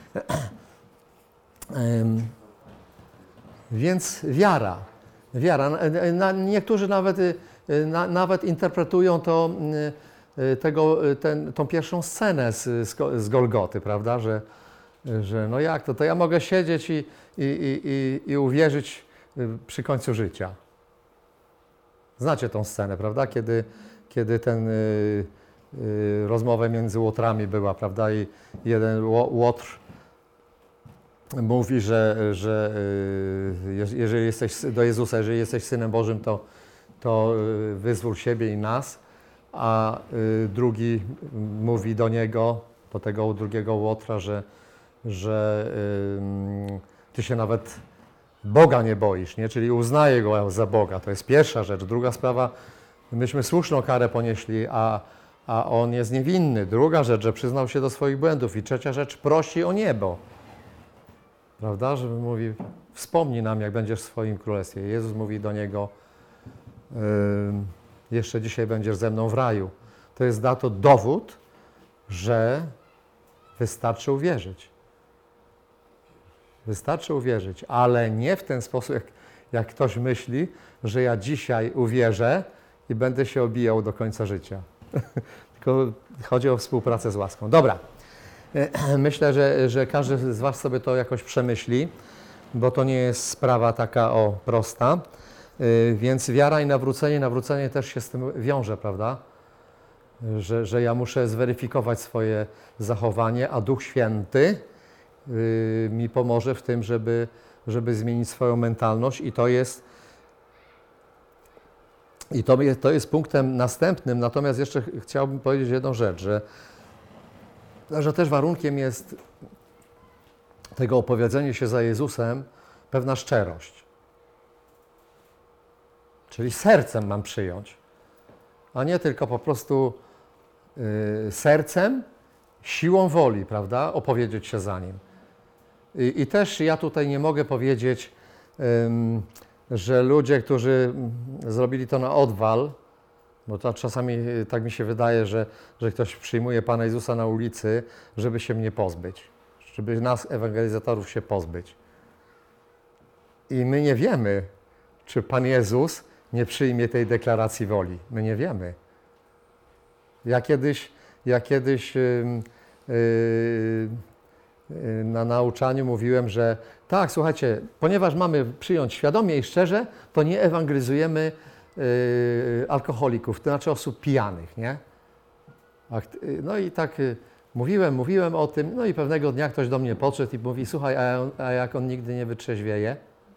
Więc wiara. Wiara. Na, niektórzy nawet, na, nawet interpretują to, tego, ten, tą pierwszą scenę z, z Golgoty, prawda? Że, że no jak to, to ja mogę siedzieć i, i, i, i uwierzyć przy końcu życia. Znacie tą scenę, prawda? Kiedy, kiedy ten y, y, rozmowa między łotrami była, prawda? I jeden łotr mówi, że, że y, jeżeli jesteś do Jezusa, jeżeli jesteś Synem Bożym, to, to wyzwól siebie i nas, a y, drugi mówi do niego, do tego drugiego łotra, że, że y, ty się nawet Boga nie boisz, nie? Czyli uznaje go za Boga. To jest pierwsza rzecz. Druga sprawa, myśmy słuszną karę ponieśli, a, a on jest niewinny. Druga rzecz, że przyznał się do swoich błędów. I trzecia rzecz, prosi o niebo. Prawda? Że mówi, wspomnij nam, jak będziesz w swoim królestwie. Jezus mówi do niego, yy, jeszcze dzisiaj będziesz ze mną w raju. To jest na to dowód, że wystarczy uwierzyć. Wystarczy uwierzyć, ale nie w ten sposób, jak, jak ktoś myśli, że ja dzisiaj uwierzę i będę się obijał do końca życia. Tylko chodzi o współpracę z łaską. Dobra. Myślę, że, że każdy z was sobie to jakoś przemyśli, bo to nie jest sprawa taka o prosta. Więc wiara i nawrócenie, nawrócenie też się z tym wiąże, prawda? Że, że ja muszę zweryfikować swoje zachowanie, a Duch Święty mi pomoże w tym, żeby, żeby zmienić swoją mentalność i to jest I to jest, to jest punktem następnym, natomiast jeszcze ch- chciałbym powiedzieć jedną rzecz, że, że też warunkiem jest tego opowiedzenia się za Jezusem pewna szczerość. Czyli sercem mam przyjąć, a nie tylko po prostu y, sercem, siłą woli, prawda, opowiedzieć się za Nim. I, i też ja tutaj nie mogę powiedzieć, ym, że ludzie, którzy zrobili to na odwal, bo to czasami tak mi się wydaje, że, że ktoś przyjmuje Pana Jezusa na ulicy, żeby się mnie pozbyć, żeby nas, ewangelizatorów, się pozbyć. I my nie wiemy, czy Pan Jezus nie przyjmie tej deklaracji woli. My nie wiemy. Ja kiedyś, ja kiedyś yy, yy, na nauczaniu mówiłem, że tak, słuchajcie, ponieważ mamy przyjąć świadomie i szczerze, to nie ewangelizujemy yy, alkoholików, to znaczy osób pijanych, nie? No i tak yy, mówiłem, mówiłem o tym, no i pewnego dnia ktoś do mnie podszedł i mówi, słuchaj, a, on, a jak on nigdy nie wytrzeźwieje?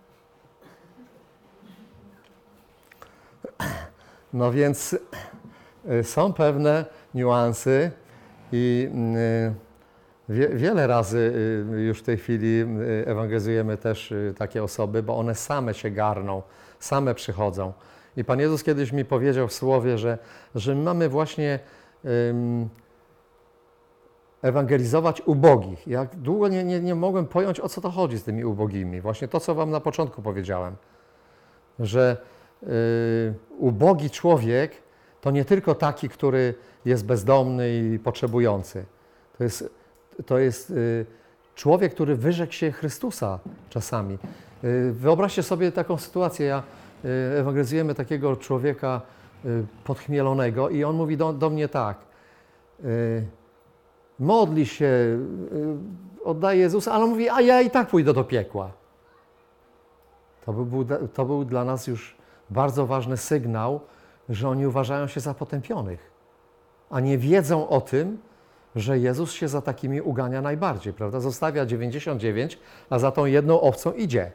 No więc yy, są pewne niuanse i yy, Wie, wiele razy y, już w tej chwili y, ewangelizujemy też y, takie osoby, bo one same się garną, same przychodzą. I Pan Jezus kiedyś mi powiedział w słowie, że, że mamy właśnie ym, ewangelizować ubogich. Ja długo nie, nie, nie mogłem pojąć, o co to chodzi z tymi ubogimi. Właśnie to, co Wam na początku powiedziałem, że y, ubogi człowiek to nie tylko taki, który jest bezdomny i potrzebujący. To jest To jest y, człowiek, który wyrzekł się Chrystusa czasami. Y, wyobraźcie sobie taką sytuację. Ja, y, ewangelizujemy takiego człowieka y, podchmielonego i on mówi do, do mnie tak. Y, modli się, y, oddaje Jezusa, ale on mówi, a ja i tak pójdę do piekła. To był, to był dla nas już bardzo ważny sygnał, że oni uważają się za potępionych, a nie wiedzą o tym, że Jezus się za takimi ugania najbardziej, prawda? Zostawia dziewięćdziesiąt dziewięć, a za tą jedną owcą idzie.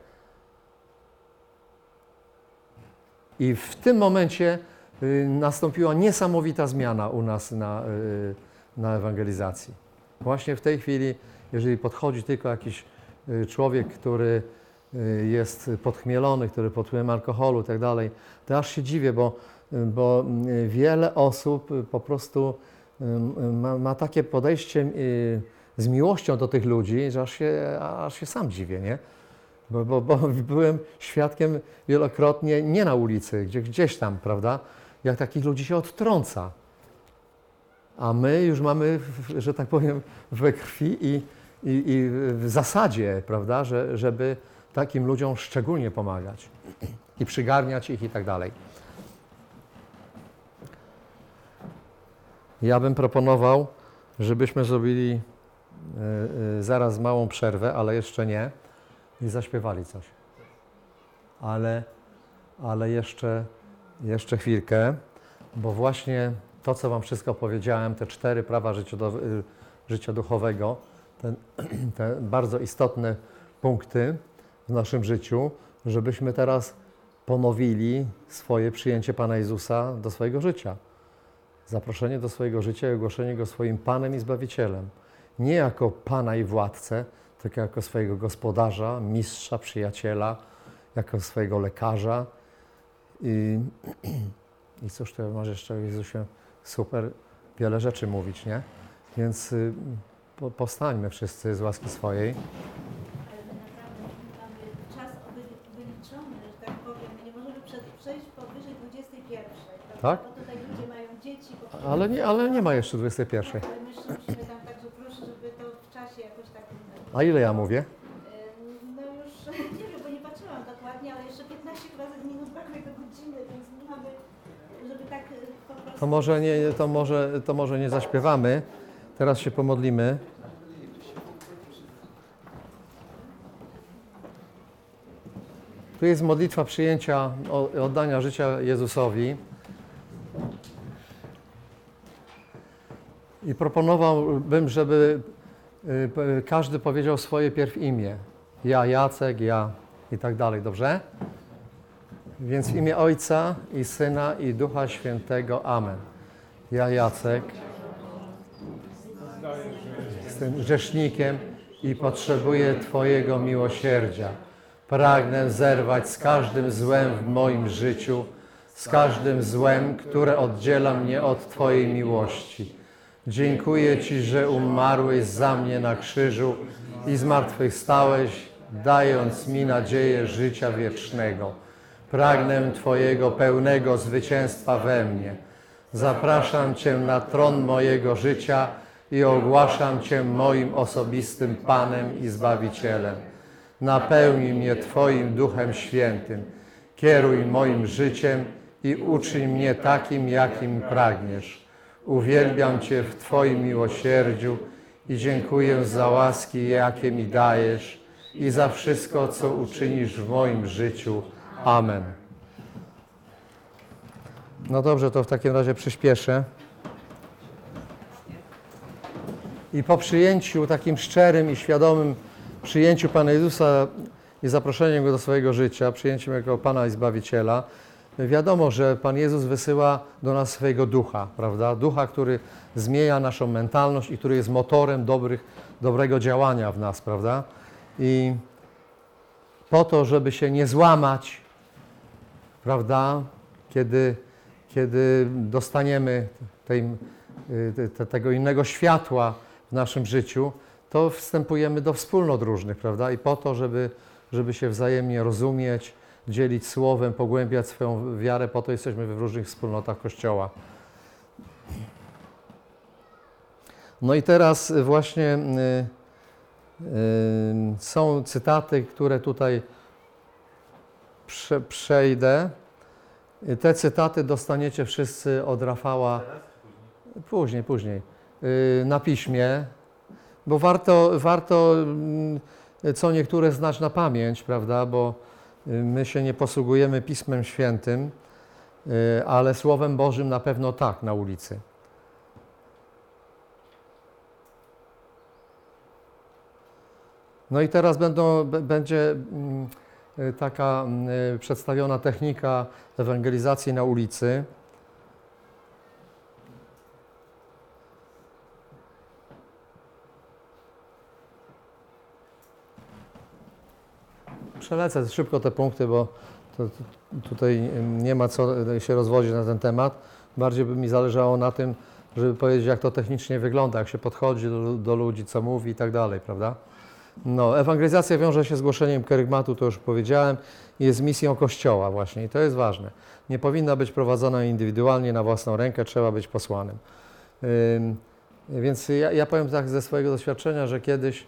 I w tym momencie y, nastąpiła niesamowita zmiana u nas na, y, na ewangelizacji. Właśnie w tej chwili, jeżeli podchodzi tylko jakiś y, człowiek, który y, jest podchmielony, który pod wpływem alkoholu i tak dalej, to aż się dziwię, bo, bo y, wiele osób y, po prostu Ma, ma takie podejście y, z miłością do tych ludzi, że aż się, aż się sam dziwię, nie? Bo, bo, bo byłem świadkiem wielokrotnie, nie na ulicy, gdzie, gdzieś tam, prawda, jak takich ludzi się odtrąca. A my już mamy, że tak powiem, we krwi i, i, i w zasadzie, prawda, że, żeby takim ludziom szczególnie pomagać i przygarniać ich i tak dalej. Ja bym proponował, żebyśmy zrobili y, y, zaraz małą przerwę, ale jeszcze nie, i zaśpiewali coś. Ale, ale jeszcze, jeszcze chwilkę, bo właśnie to, co Wam wszystko powiedziałem, te cztery prawa życia, do, y, życia duchowego, te, te bardzo istotne punkty w naszym życiu, żebyśmy teraz ponowili swoje przyjęcie Pana Jezusa do swojego życia. Zaproszenie do swojego życia i ogłoszenie Go swoim Panem i Zbawicielem. Nie jako Pana i Władcę, tylko jako swojego gospodarza, mistrza, przyjaciela, jako swojego lekarza. I, i cóż to może jeszcze o Jezusie super wiele rzeczy mówić, nie? Więc y, po, powstańmy wszyscy z łaski swojej. Ale my naprawdę mamy czas wy- wyliczony, że tak powiem. My nie możemy przed, przejść powyżej dwudziestej pierwszej. Tak? Bo tutaj ludzie mają dzieci. Bo Ale nie, ale nie ma jeszcze dwudziestej pierwszej. Ale my jeszcze musimy tam, także proszę, żeby to w czasie jakoś tak... A ile ja mówię? Ym, No już nie wiem, bo nie patrzyłam dokładnie, ale jeszcze piętnaście minut brakuje do godziny, więc nie mamy, żeby tak y, po prostu... To może nie, to może, to może nie zaśpiewamy. Teraz się pomodlimy. Tu jest modlitwa przyjęcia, oddania życia Jezusowi. I proponowałbym, żeby y, każdy powiedział swoje pierw imię. Ja, Jacek, ja i tak dalej, dobrze? Więc w imię Ojca i Syna i Ducha Świętego. Amen. Ja, Jacek, jestem grzesznikiem i potrzebuję Twojego miłosierdzia. Pragnę zerwać z każdym złem w moim życiu, z każdym złem, które oddziela mnie od Twojej miłości. Dziękuję Ci, że umarłeś za mnie na krzyżu i zmartwychwstałeś, dając mi nadzieję życia wiecznego. Pragnę Twojego pełnego zwycięstwa we mnie. Zapraszam Cię na tron mojego życia i ogłaszam Cię moim osobistym Panem i Zbawicielem. Napełnij mnie Twoim Duchem Świętym. Kieruj moim życiem i uczyń mnie takim, jakim pragniesz. Uwielbiam Cię w Twoim miłosierdziu i dziękuję za łaski, jakie mi dajesz i za wszystko, co uczynisz w moim życiu. Amen. No dobrze, to w takim razie przyspieszę. I po przyjęciu, takim szczerym i świadomym przyjęciu Pana Jezusa i zaproszeniem Go do swojego życia, przyjęciem jako Pana i Zbawiciela, wiadomo, że Pan Jezus wysyła do nas swojego Ducha, prawda? Ducha, który zmienia naszą mentalność i który jest motorem dobrych, dobrego działania w nas, prawda? I po to, żeby się nie złamać, prawda? Kiedy, kiedy dostaniemy tej, te, tego innego światła w naszym życiu, to wstępujemy do wspólnot różnych, prawda? I po to, żeby, żeby się wzajemnie rozumieć, dzielić słowem, pogłębiać swoją wiarę, po to jesteśmy w różnych wspólnotach Kościoła. No i teraz właśnie y, y, są cytaty, które tutaj prze, przejdę. Te cytaty dostaniecie wszyscy od Rafała później, później, y, na piśmie, bo warto, warto y, co niektóre znać na pamięć, prawda, bo my się nie posługujemy Pismem Świętym, ale Słowem Bożym na pewno tak na ulicy. No i teraz będą, będzie taka przedstawiona technika ewangelizacji na ulicy. Przelecę szybko te punkty, bo to, to, tutaj nie ma co się rozwodzić na ten temat. Bardziej by mi zależało na tym, żeby powiedzieć, jak to technicznie wygląda, jak się podchodzi do, do ludzi, co mówi i tak dalej, prawda? No, ewangelizacja wiąże się z głoszeniem kerygmatu, to już powiedziałem, i jest misją Kościoła właśnie i to jest ważne. Nie powinna być prowadzona indywidualnie na własną rękę, trzeba być posłanym. Yy, więc ja, ja powiem tak ze swojego doświadczenia, że kiedyś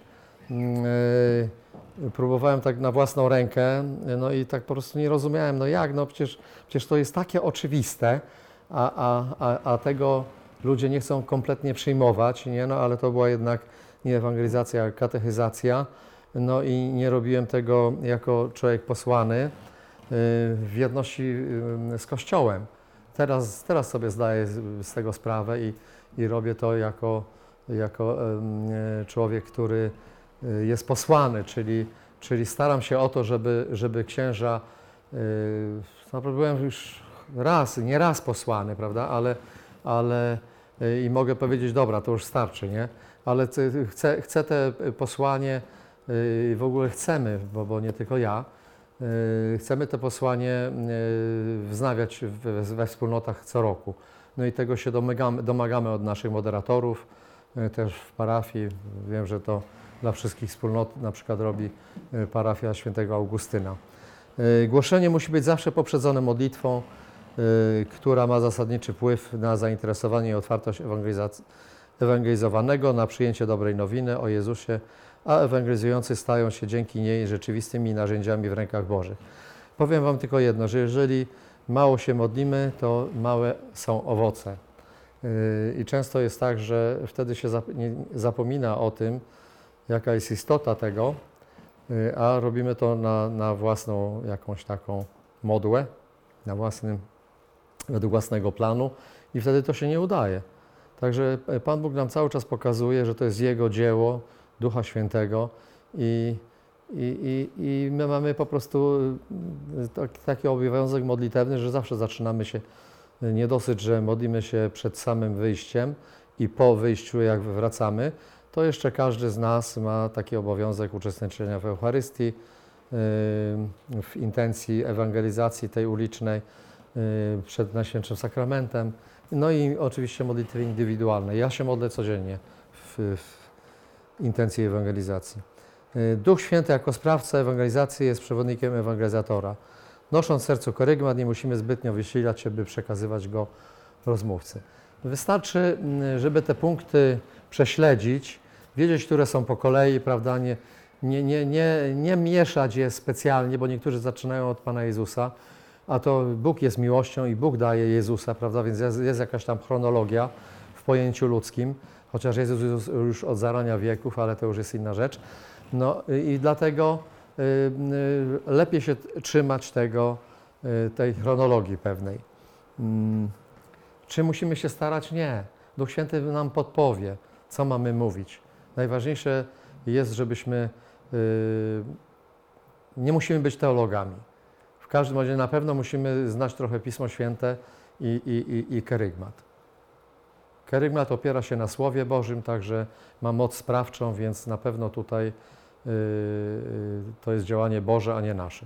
yy, próbowałem tak na własną rękę, no i tak po prostu nie rozumiałem, no jak, no przecież, przecież to jest takie oczywiste, a, a, a, a tego ludzie nie chcą kompletnie przyjmować, nie? No ale to była jednak nie ewangelizacja, a katechyzacja, no i nie robiłem tego jako człowiek posłany w jedności z Kościołem. Teraz, teraz sobie zdaję z tego sprawę i, i robię to jako, jako człowiek, który jest posłany, czyli, czyli staram się o to, żeby, żeby księża, no, byłem już raz, nie raz posłany, prawda, ale, ale i mogę powiedzieć, dobra, to już starczy, nie? Ale chcę, chcę te posłanie, w ogóle chcemy, bo, bo nie tylko ja, chcemy to posłanie wznawiać we, we wspólnotach co roku. No i tego się domagamy, domagamy od naszych moderatorów, też w parafii. Wiem, że to dla wszystkich wspólnot na przykład robi parafia świętego Augustyna. Głoszenie musi być zawsze poprzedzone modlitwą, która ma zasadniczy wpływ na zainteresowanie i otwartość ewangelizowanego, na przyjęcie dobrej nowiny o Jezusie, a ewangelizujący stają się dzięki niej rzeczywistymi narzędziami w rękach Bożych. Powiem Wam tylko jedno, że jeżeli mało się modlimy, to małe są owoce. I często jest tak, że wtedy się zapomina o tym, jaka jest istota tego, a robimy to na, na własną jakąś taką modłę, na własnym, według własnego planu i wtedy to się nie udaje. Także Pan Bóg nam cały czas pokazuje, że to jest Jego dzieło, Ducha Świętego i, I, i, i my mamy po prostu tak- taki obowiązek modlitewny, że zawsze zaczynamy się, nie dosyć, że modlimy się przed samym wyjściem i po wyjściu, jak wracamy, to jeszcze każdy z nas ma taki obowiązek uczestniczenia w Eucharystii, yy, w intencji ewangelizacji tej ulicznej, yy, przed Najświętszym Sakramentem, no i oczywiście modlitwy indywidualnej. Ja się modlę codziennie w, w intencji ewangelizacji. Yy, Duch Święty jako sprawca ewangelizacji jest przewodnikiem ewangelizatora. Nosząc w sercu kerygmat, nie musimy zbytnio wysilać się, by przekazywać go rozmówcy. Wystarczy, mm, żeby te punkty prześledzić, wiedzieć, które są po kolei, prawda, nie, nie, nie, nie, nie mieszać je specjalnie, bo niektórzy zaczynają od Pana Jezusa, a to Bóg jest miłością i Bóg daje Jezusa, prawda, więc jest, jest jakaś tam chronologia w pojęciu ludzkim, chociaż Jezus jest już od zarania wieków, ale to już jest inna rzecz. No i dlatego y, y, lepiej się trzymać tego, y, tej chronologii pewnej. Mm. Czy musimy się starać? Nie. Duch Święty nam podpowie, co mamy mówić. Najważniejsze jest, żebyśmy yy, nie musimy być teologami. W każdym razie na pewno musimy znać trochę Pismo Święte i, i, i, i kerygmat. Kerygmat opiera się na Słowie Bożym, także ma moc sprawczą, więc na pewno tutaj yy, to jest działanie Boże, a nie nasze.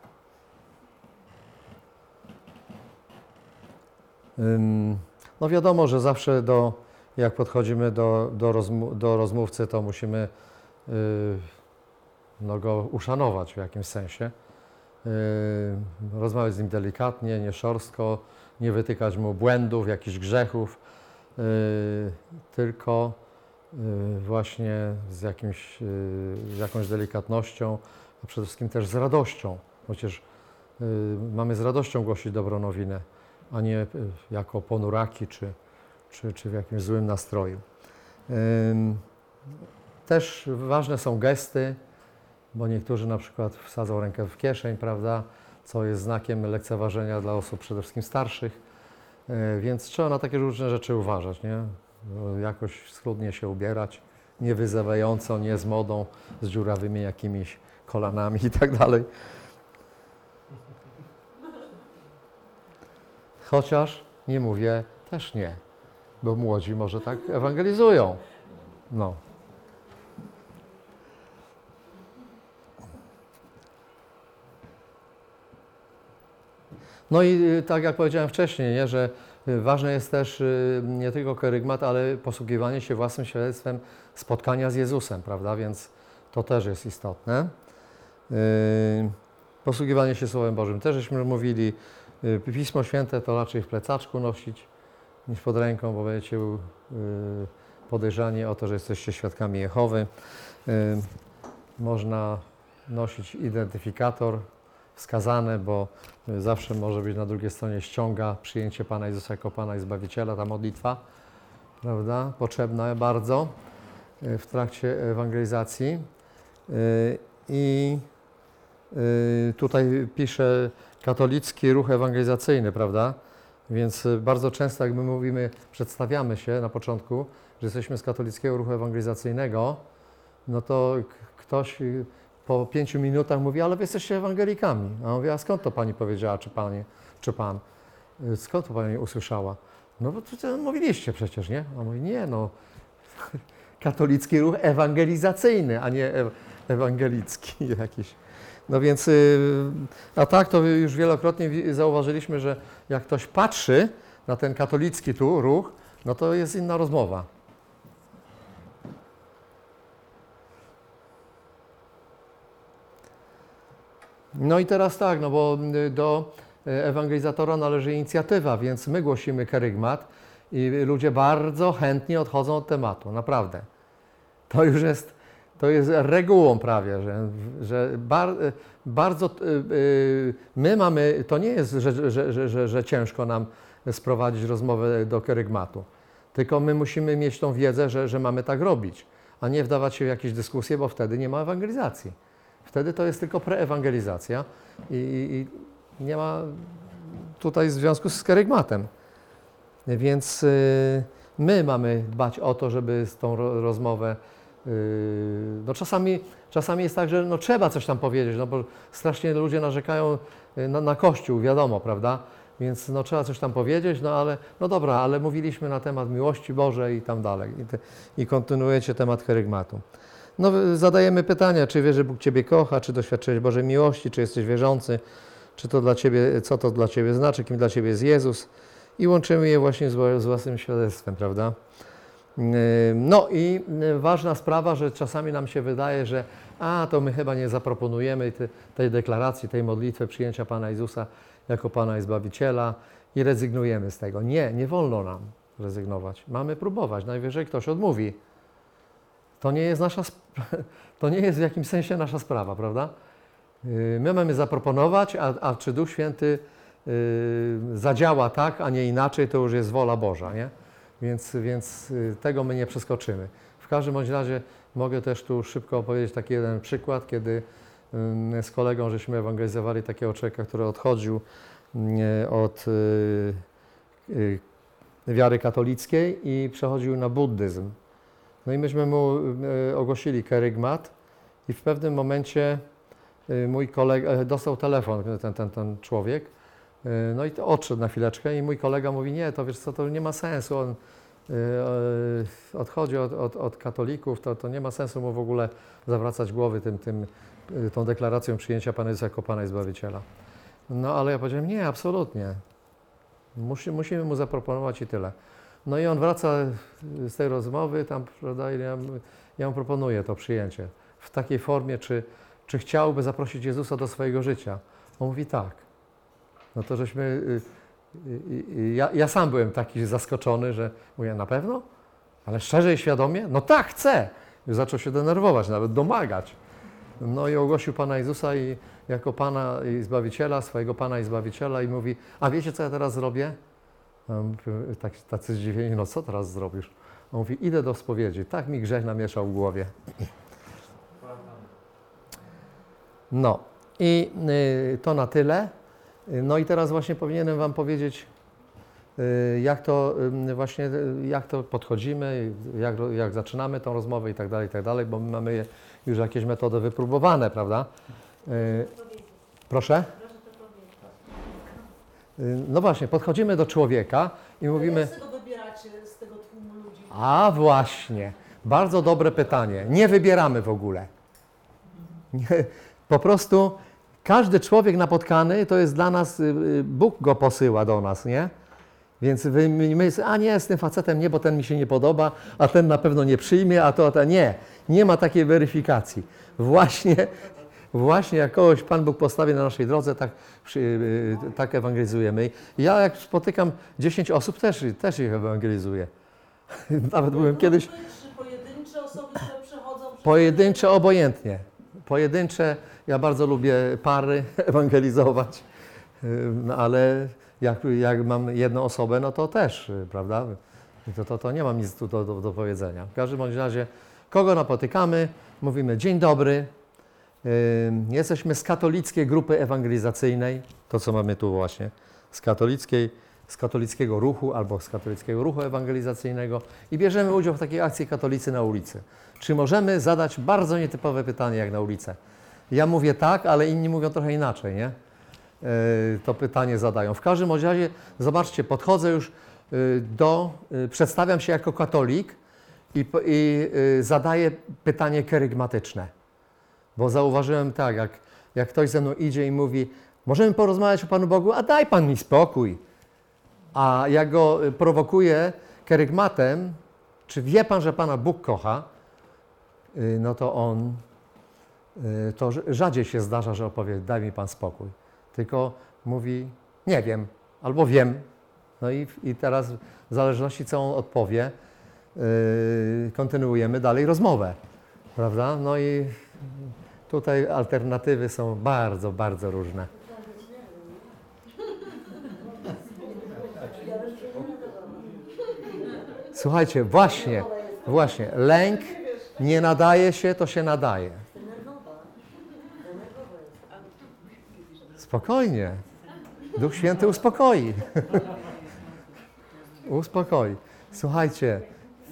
No wiadomo, że zawsze do, jak podchodzimy do, do, rozmu, do rozmówcy, to musimy yy, no go uszanować w jakimś sensie. Yy, rozmawiać z nim delikatnie, nie szorstko, nie wytykać mu błędów, jakichś grzechów, yy, tylko yy, właśnie z, jakimś, yy, z jakąś delikatnością, a przede wszystkim też z radością. Przecież yy, mamy z radością głosić dobrą nowinę, a nie jako ponuraki czy, czy, czy w jakimś złym nastroju. Też ważne są gesty, bo niektórzy na przykład wsadzą rękę w kieszeń, prawda, co jest znakiem lekceważenia dla osób przede wszystkim starszych, więc trzeba na takie różne rzeczy uważać, nie? Jakoś schludnie się ubierać, nie wyzywająco, nie z modą, z dziurawymi jakimiś kolanami i tak dalej. Chociaż nie mówię też nie, bo młodzi może tak ewangelizują. No. No i tak jak powiedziałem wcześniej, nie, że ważne jest też nie tylko kerygmat, ale posługiwanie się własnym świadectwem spotkania z Jezusem, prawda? Więc to też jest istotne. Posługiwanie się Słowem Bożym też żeśmy mówili. Pismo Święte to raczej w plecaczku nosić niż pod ręką, bo będziecie podejrzani o to, że jesteście świadkami Jehowy. Można nosić identyfikator wskazane, bo zawsze może być na drugiej stronie ściąga przyjęcie Pana Jezusa jako Pana i Zbawiciela, ta modlitwa, prawda, potrzebna bardzo w trakcie ewangelizacji. I tutaj pisze katolicki ruch ewangelizacyjny, prawda? Więc bardzo często, jak my mówimy, przedstawiamy się na początku, że jesteśmy z katolickiego ruchu ewangelizacyjnego, no to ktoś po pięciu minutach mówi, ale wy jesteście ewangelikami. A on mówi, a skąd to pani powiedziała, czy panie, czy pan? Skąd to pani usłyszała? No bo to mówiliście przecież, nie? A on mówi, nie, no, katolicki ruch ewangelizacyjny, a nie ewangelicki jakiś. No więc, a tak to już wielokrotnie zauważyliśmy, że jak ktoś patrzy na ten katolicki tu ruch, no to jest inna rozmowa. No i teraz tak, no bo do ewangelizatora należy inicjatywa, więc my głosimy kerygmat i ludzie bardzo chętnie odchodzą od tematu, naprawdę. To już jest, to jest regułą prawie, że, że bar, bardzo my mamy, to nie jest, że, że, że, że, że ciężko nam sprowadzić rozmowę do kerygmatu, tylko my musimy mieć tą wiedzę, że, że mamy tak robić, a nie wdawać się w jakieś dyskusje, bo wtedy nie ma ewangelizacji. Wtedy to jest tylko preewangelizacja i, i nie ma tutaj związku z kerygmatem. Więc y, my mamy dbać o to, żeby tą ro, rozmowę Yy, no czasami, czasami jest tak, że no trzeba coś tam powiedzieć, no bo strasznie ludzie narzekają na, na Kościół, wiadomo, prawda? Więc no trzeba coś tam powiedzieć, no ale no dobra, ale mówiliśmy na temat miłości Bożej i tam dalej. I, te, i kontynuujecie temat kerygmatu. No zadajemy pytania, czy wiesz, że Bóg Ciebie kocha, czy doświadczyłeś Bożej miłości, czy jesteś wierzący, czy to dla Ciebie, co to dla Ciebie znaczy, kim dla Ciebie jest Jezus. I łączymy je właśnie z, z własnym świadectwem, prawda? No i ważna sprawa, że czasami nam się wydaje, że a, to my chyba nie zaproponujemy te, tej deklaracji, tej modlitwy przyjęcia Pana Jezusa jako Pana i Zbawiciela i rezygnujemy z tego. Nie, nie wolno nam rezygnować. Mamy próbować. Najwyżej ktoś odmówi. To nie jest nasza, to nie jest w jakimś sensie nasza sprawa, prawda? My mamy zaproponować, a, a czy Duch Święty yy, zadziała tak, a nie inaczej, to już jest wola Boża, nie? Więc, więc tego my nie przeskoczymy. W każdym bądź razie mogę też tu szybko opowiedzieć taki jeden przykład, kiedy z kolegą żeśmy ewangelizowali takiego człowieka, który odchodził od wiary katolickiej i przechodził na buddyzm. No i myśmy mu ogłosili kerygmat i w pewnym momencie mój kolega, dostał telefon, ten, ten, ten człowiek, no i to odszedł na chwileczkę i mój kolega mówi, nie, to wiesz co, to nie ma sensu, on odchodzi od, od, od katolików, to, to nie ma sensu mu w ogóle zawracać głowy tym, tym, tą deklaracją przyjęcia Pana Jezusa jako Pana i Zbawiciela. No ale ja powiedziałem, nie, absolutnie. Musi, musimy mu zaproponować i tyle. No i on wraca z tej rozmowy, tam, prawda, ja, ja mu proponuję to przyjęcie w takiej formie, czy, czy chciałby zaprosić Jezusa do swojego życia. On mówi tak. No to żeśmy, ja, ja sam byłem taki zaskoczony, że mówię, na pewno? Ale szczerze i świadomie? No tak, chcę. I zaczął się denerwować, nawet domagać. No i ogłosił Pana Jezusa i jako Pana i Zbawiciela, swojego Pana i Zbawiciela i mówi, a wiecie co ja teraz zrobię? Tak, tacy zdziwieni, no co teraz zrobisz? On mówi, idę do spowiedzi. Tak mi grzech namieszał w głowie. No i y, to na tyle. No i teraz właśnie powinienem Wam powiedzieć, y, jak to y, właśnie, y, jak to podchodzimy, jak, jak zaczynamy tą rozmowę i tak dalej, i tak dalej, bo my mamy już jakieś metody wypróbowane, prawda? Y, proszę? No właśnie, podchodzimy do człowieka i mówimy... Jak go wybieracie z tego tłumu ludzi? A właśnie, bardzo dobre pytanie. Nie wybieramy w ogóle. Nie, po prostu każdy człowiek napotkany to jest dla nas, Bóg go posyła do nas, nie? Więc my, my a nie, z tym facetem nie, bo ten mi się nie podoba, a ten na pewno nie przyjmie, a to, a to nie. Nie ma takiej weryfikacji. Właśnie... Właśnie jak kogoś Pan Bóg postawi na naszej drodze, tak, tak ewangelizujemy. Ja jak spotykam dziesięć osób, też, też ich ewangelizuję. Nawet byłem kiedyś... Czy pojedyncze osoby, które przechodzą... Pojedyncze, obojętnie. Pojedyncze, ja bardzo lubię pary ewangelizować, no, ale jak, jak mam jedną osobę, no to też, prawda? To, to, to nie mam nic tu do, do, do powiedzenia. W każdym bądź razie, kogo napotykamy, mówimy dzień dobry, jesteśmy z katolickiej grupy ewangelizacyjnej, to co mamy tu właśnie, z katolickiej, z katolickiego ruchu albo z katolickiego ruchu ewangelizacyjnego i bierzemy udział w takiej akcji Katolicy na ulicy. Czy możemy zadać bardzo nietypowe pytanie jak na ulicę? Ja mówię tak, ale inni mówią trochę inaczej, nie? To pytanie zadają. W każdym razie, zobaczcie, podchodzę już do, przedstawiam się jako katolik i, i zadaję pytanie kerygmatyczne. Bo zauważyłem tak, jak, jak ktoś ze mną idzie i mówi, możemy porozmawiać o Panu Bogu, a daj Pan mi spokój. A jak go prowokuję kerygmatem, czy wie Pan, że Pana Bóg kocha, no to on, to rzadziej się zdarza, że opowie, daj mi Pan spokój. Tylko mówi, nie wiem, albo wiem. No i, i teraz w zależności co on odpowie, kontynuujemy dalej rozmowę. Prawda? No i tutaj alternatywy są bardzo, bardzo różne. Słuchajcie, właśnie, właśnie, lęk nie nadaje się, to się nadaje. Spokojnie. Duch Święty uspokoi. Uspokoi. Słuchajcie,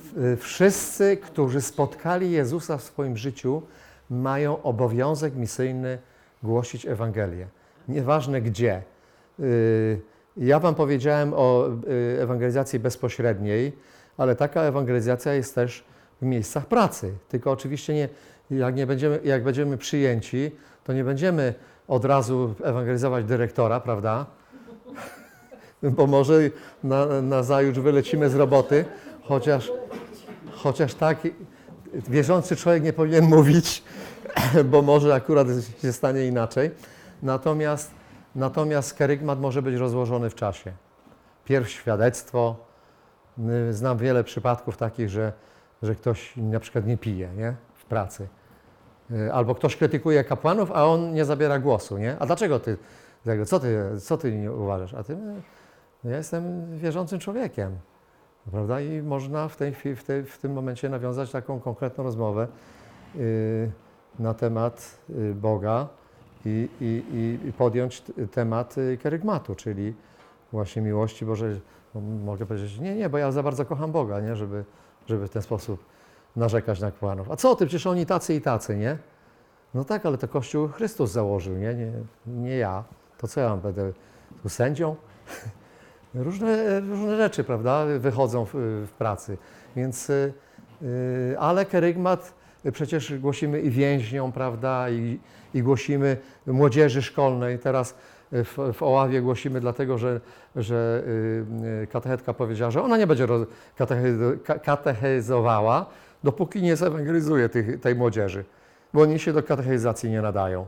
y, wszyscy, którzy spotkali Jezusa w swoim życiu, mają obowiązek misyjny głosić Ewangelię. Nieważne gdzie. Y, ja wam powiedziałem o y, ewangelizacji bezpośredniej, ale taka ewangelizacja jest też w miejscach pracy. Tylko oczywiście nie, jak, nie będziemy, jak będziemy przyjęci, to nie będziemy od razu ewangelizować dyrektora, prawda? Bo może na, na zajutrz wylecimy z roboty, chociaż, chociaż tak wierzący człowiek nie powinien mówić, bo może akurat się stanie inaczej. Natomiast, natomiast kerygmat może być rozłożony w czasie. Pierw świadectwo. Znam wiele przypadków takich, że, że ktoś na przykład nie pije, nie? W pracy. Albo ktoś krytykuje kapłanów, a on nie zabiera głosu, nie? A dlaczego ty tego? Co ty, co ty nie uważasz? A ty, ja jestem wierzącym człowiekiem, prawda? I można w, tej, w, tej, w tym momencie nawiązać taką konkretną rozmowę yy, na temat yy, Boga i, i, i podjąć temat kerygmatu, czyli właśnie miłości Bożej. Mogę powiedzieć, nie, nie, bo ja za bardzo kocham Boga, nie? Żeby, żeby w ten sposób narzekać na kapłanów. A co ty, przecież oni tacy i tacy, nie? No tak, ale to Kościół Chrystus założył, nie? Nie, nie ja. To co ja będę tu sędzią? Różne, różne rzeczy, prawda, wychodzą w, w pracy. Więc, yy, ale kerygmat przecież głosimy i więźniom, prawda, i, i głosimy młodzieży szkolnej. Teraz w, w Oławie głosimy dlatego, że, że yy, katechetka powiedziała, że ona nie będzie roz, kateche, katechezowała, dopóki nie zewangelizuje tych, tej młodzieży, bo oni się do katechizacji nie nadają.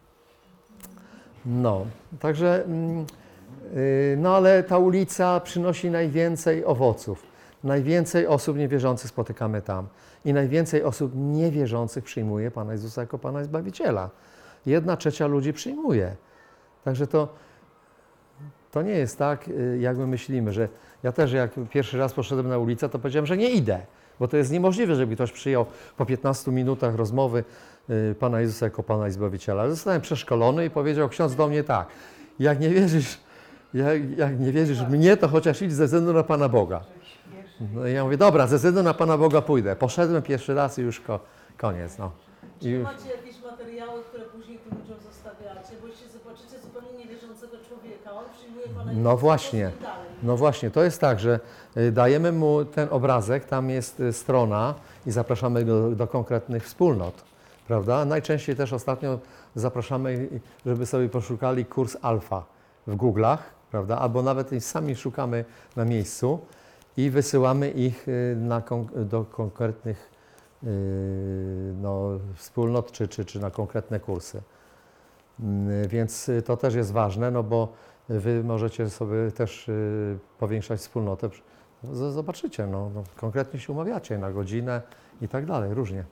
No, także, yy, no ale ta ulica przynosi najwięcej owoców. Najwięcej osób niewierzących spotykamy tam i najwięcej osób niewierzących przyjmuje Pana Jezusa jako Pana i Zbawiciela. Jedna trzecia ludzi przyjmuje. Także to, to nie jest tak, jak my myślimy, że ja też jak pierwszy raz poszedłem na ulicę, to powiedziałem, że nie idę, bo to jest niemożliwe, żeby ktoś przyjął po piętnastu minutach rozmowy Pana Jezusa jako Pana i Zbawiciela. Zostałem przeszkolony i powiedział ksiądz do mnie tak, jak nie wierzysz, jak, jak nie wierzysz w mnie, to chociaż idź ze względu na Pana Boga. No i ja mówię, dobra, ze względu na Pana Boga pójdę. Poszedłem pierwszy raz i już ko, koniec. No. Czy I, macie jakieś materiały, które później tym ludziom zostawiacie? Bo jeśli zobaczycie zupełnie niewierzącego człowieka, on przyjmuje Pana No Jezusa, właśnie. to dalej. No właśnie, to jest tak, że y, dajemy mu ten obrazek, tam jest y, strona i zapraszamy go do konkretnych wspólnot, prawda? Najczęściej też ostatnio zapraszamy, żeby sobie poszukali kurs alfa w Google'ach, prawda? Albo nawet i sami szukamy na miejscu i wysyłamy ich y, na kon do konkretnych y, no, wspólnot czy, czy, czy na konkretne kursy. Y, więc y, to też jest ważne, no bo Wy możecie sobie też y, powiększać wspólnotę. Z, zobaczycie, no, no, konkretnie się umawiacie na godzinę i tak dalej, różnie.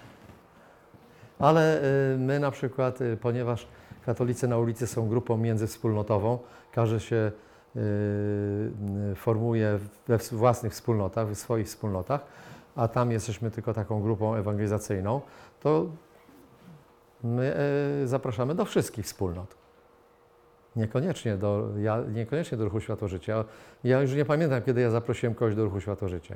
Ale y, my na przykład, y, ponieważ katolicy na ulicy są grupą międzywspólnotową, każdy się y, y, formuje we własnych wspólnotach, w swoich wspólnotach, a tam jesteśmy tylko taką grupą ewangelizacyjną, to my y, zapraszamy do wszystkich wspólnot. Niekoniecznie do, ja, niekoniecznie do Ruchu Światło Życie. Ja już nie pamiętam, kiedy ja zaprosiłem kogoś do Ruchu Światło Życie.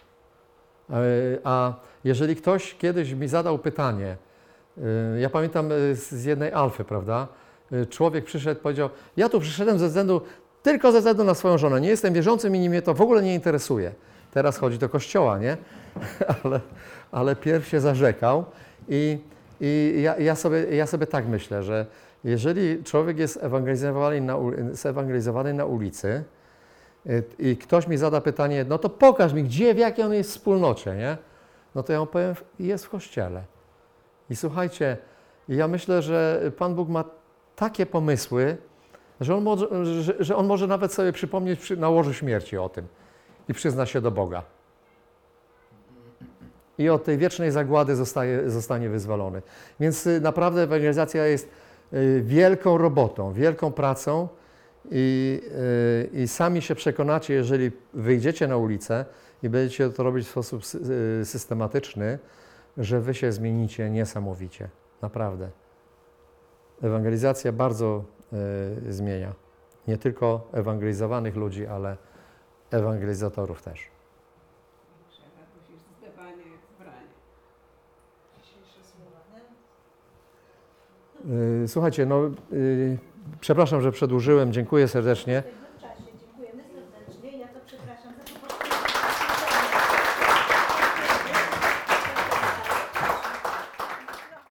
A jeżeli ktoś kiedyś mi zadał pytanie, ja pamiętam z jednej Alfy, prawda? Człowiek przyszedł, powiedział, ja tu przyszedłem ze względu, tylko ze względu na swoją żonę. Nie jestem wierzącym i mnie to w ogóle nie interesuje. Teraz chodzi do kościoła, nie? Ale, ale pierw się zarzekał i, i ja, ja, sobie, ja sobie tak myślę, że jeżeli człowiek jest ewangelizowany na, zewangelizowany na ulicy i ktoś mi zada pytanie, no to pokaż mi, gdzie, w jakiej on jest wspólnocie, nie? No to ja mu powiem, jest w kościele. I słuchajcie, ja myślę, że Pan Bóg ma takie pomysły, że on może, że, że on może nawet sobie przypomnieć przy, na łożu śmierci o tym i przyzna się do Boga. I od tej wiecznej zagłady zostaje, zostanie wyzwolony. Więc naprawdę ewangelizacja jest wielką robotą, wielką pracą i, i sami się przekonacie, jeżeli wyjdziecie na ulicę i będziecie to robić w sposób systematyczny, że wy się zmienicie niesamowicie. Naprawdę. Ewangelizacja bardzo y, zmienia. Nie tylko ewangelizowanych ludzi, ale ewangelizatorów też. Trzeba tu się Y, Słuchajcie, no y, przepraszam, że przedłużyłem, dziękuję serdecznie.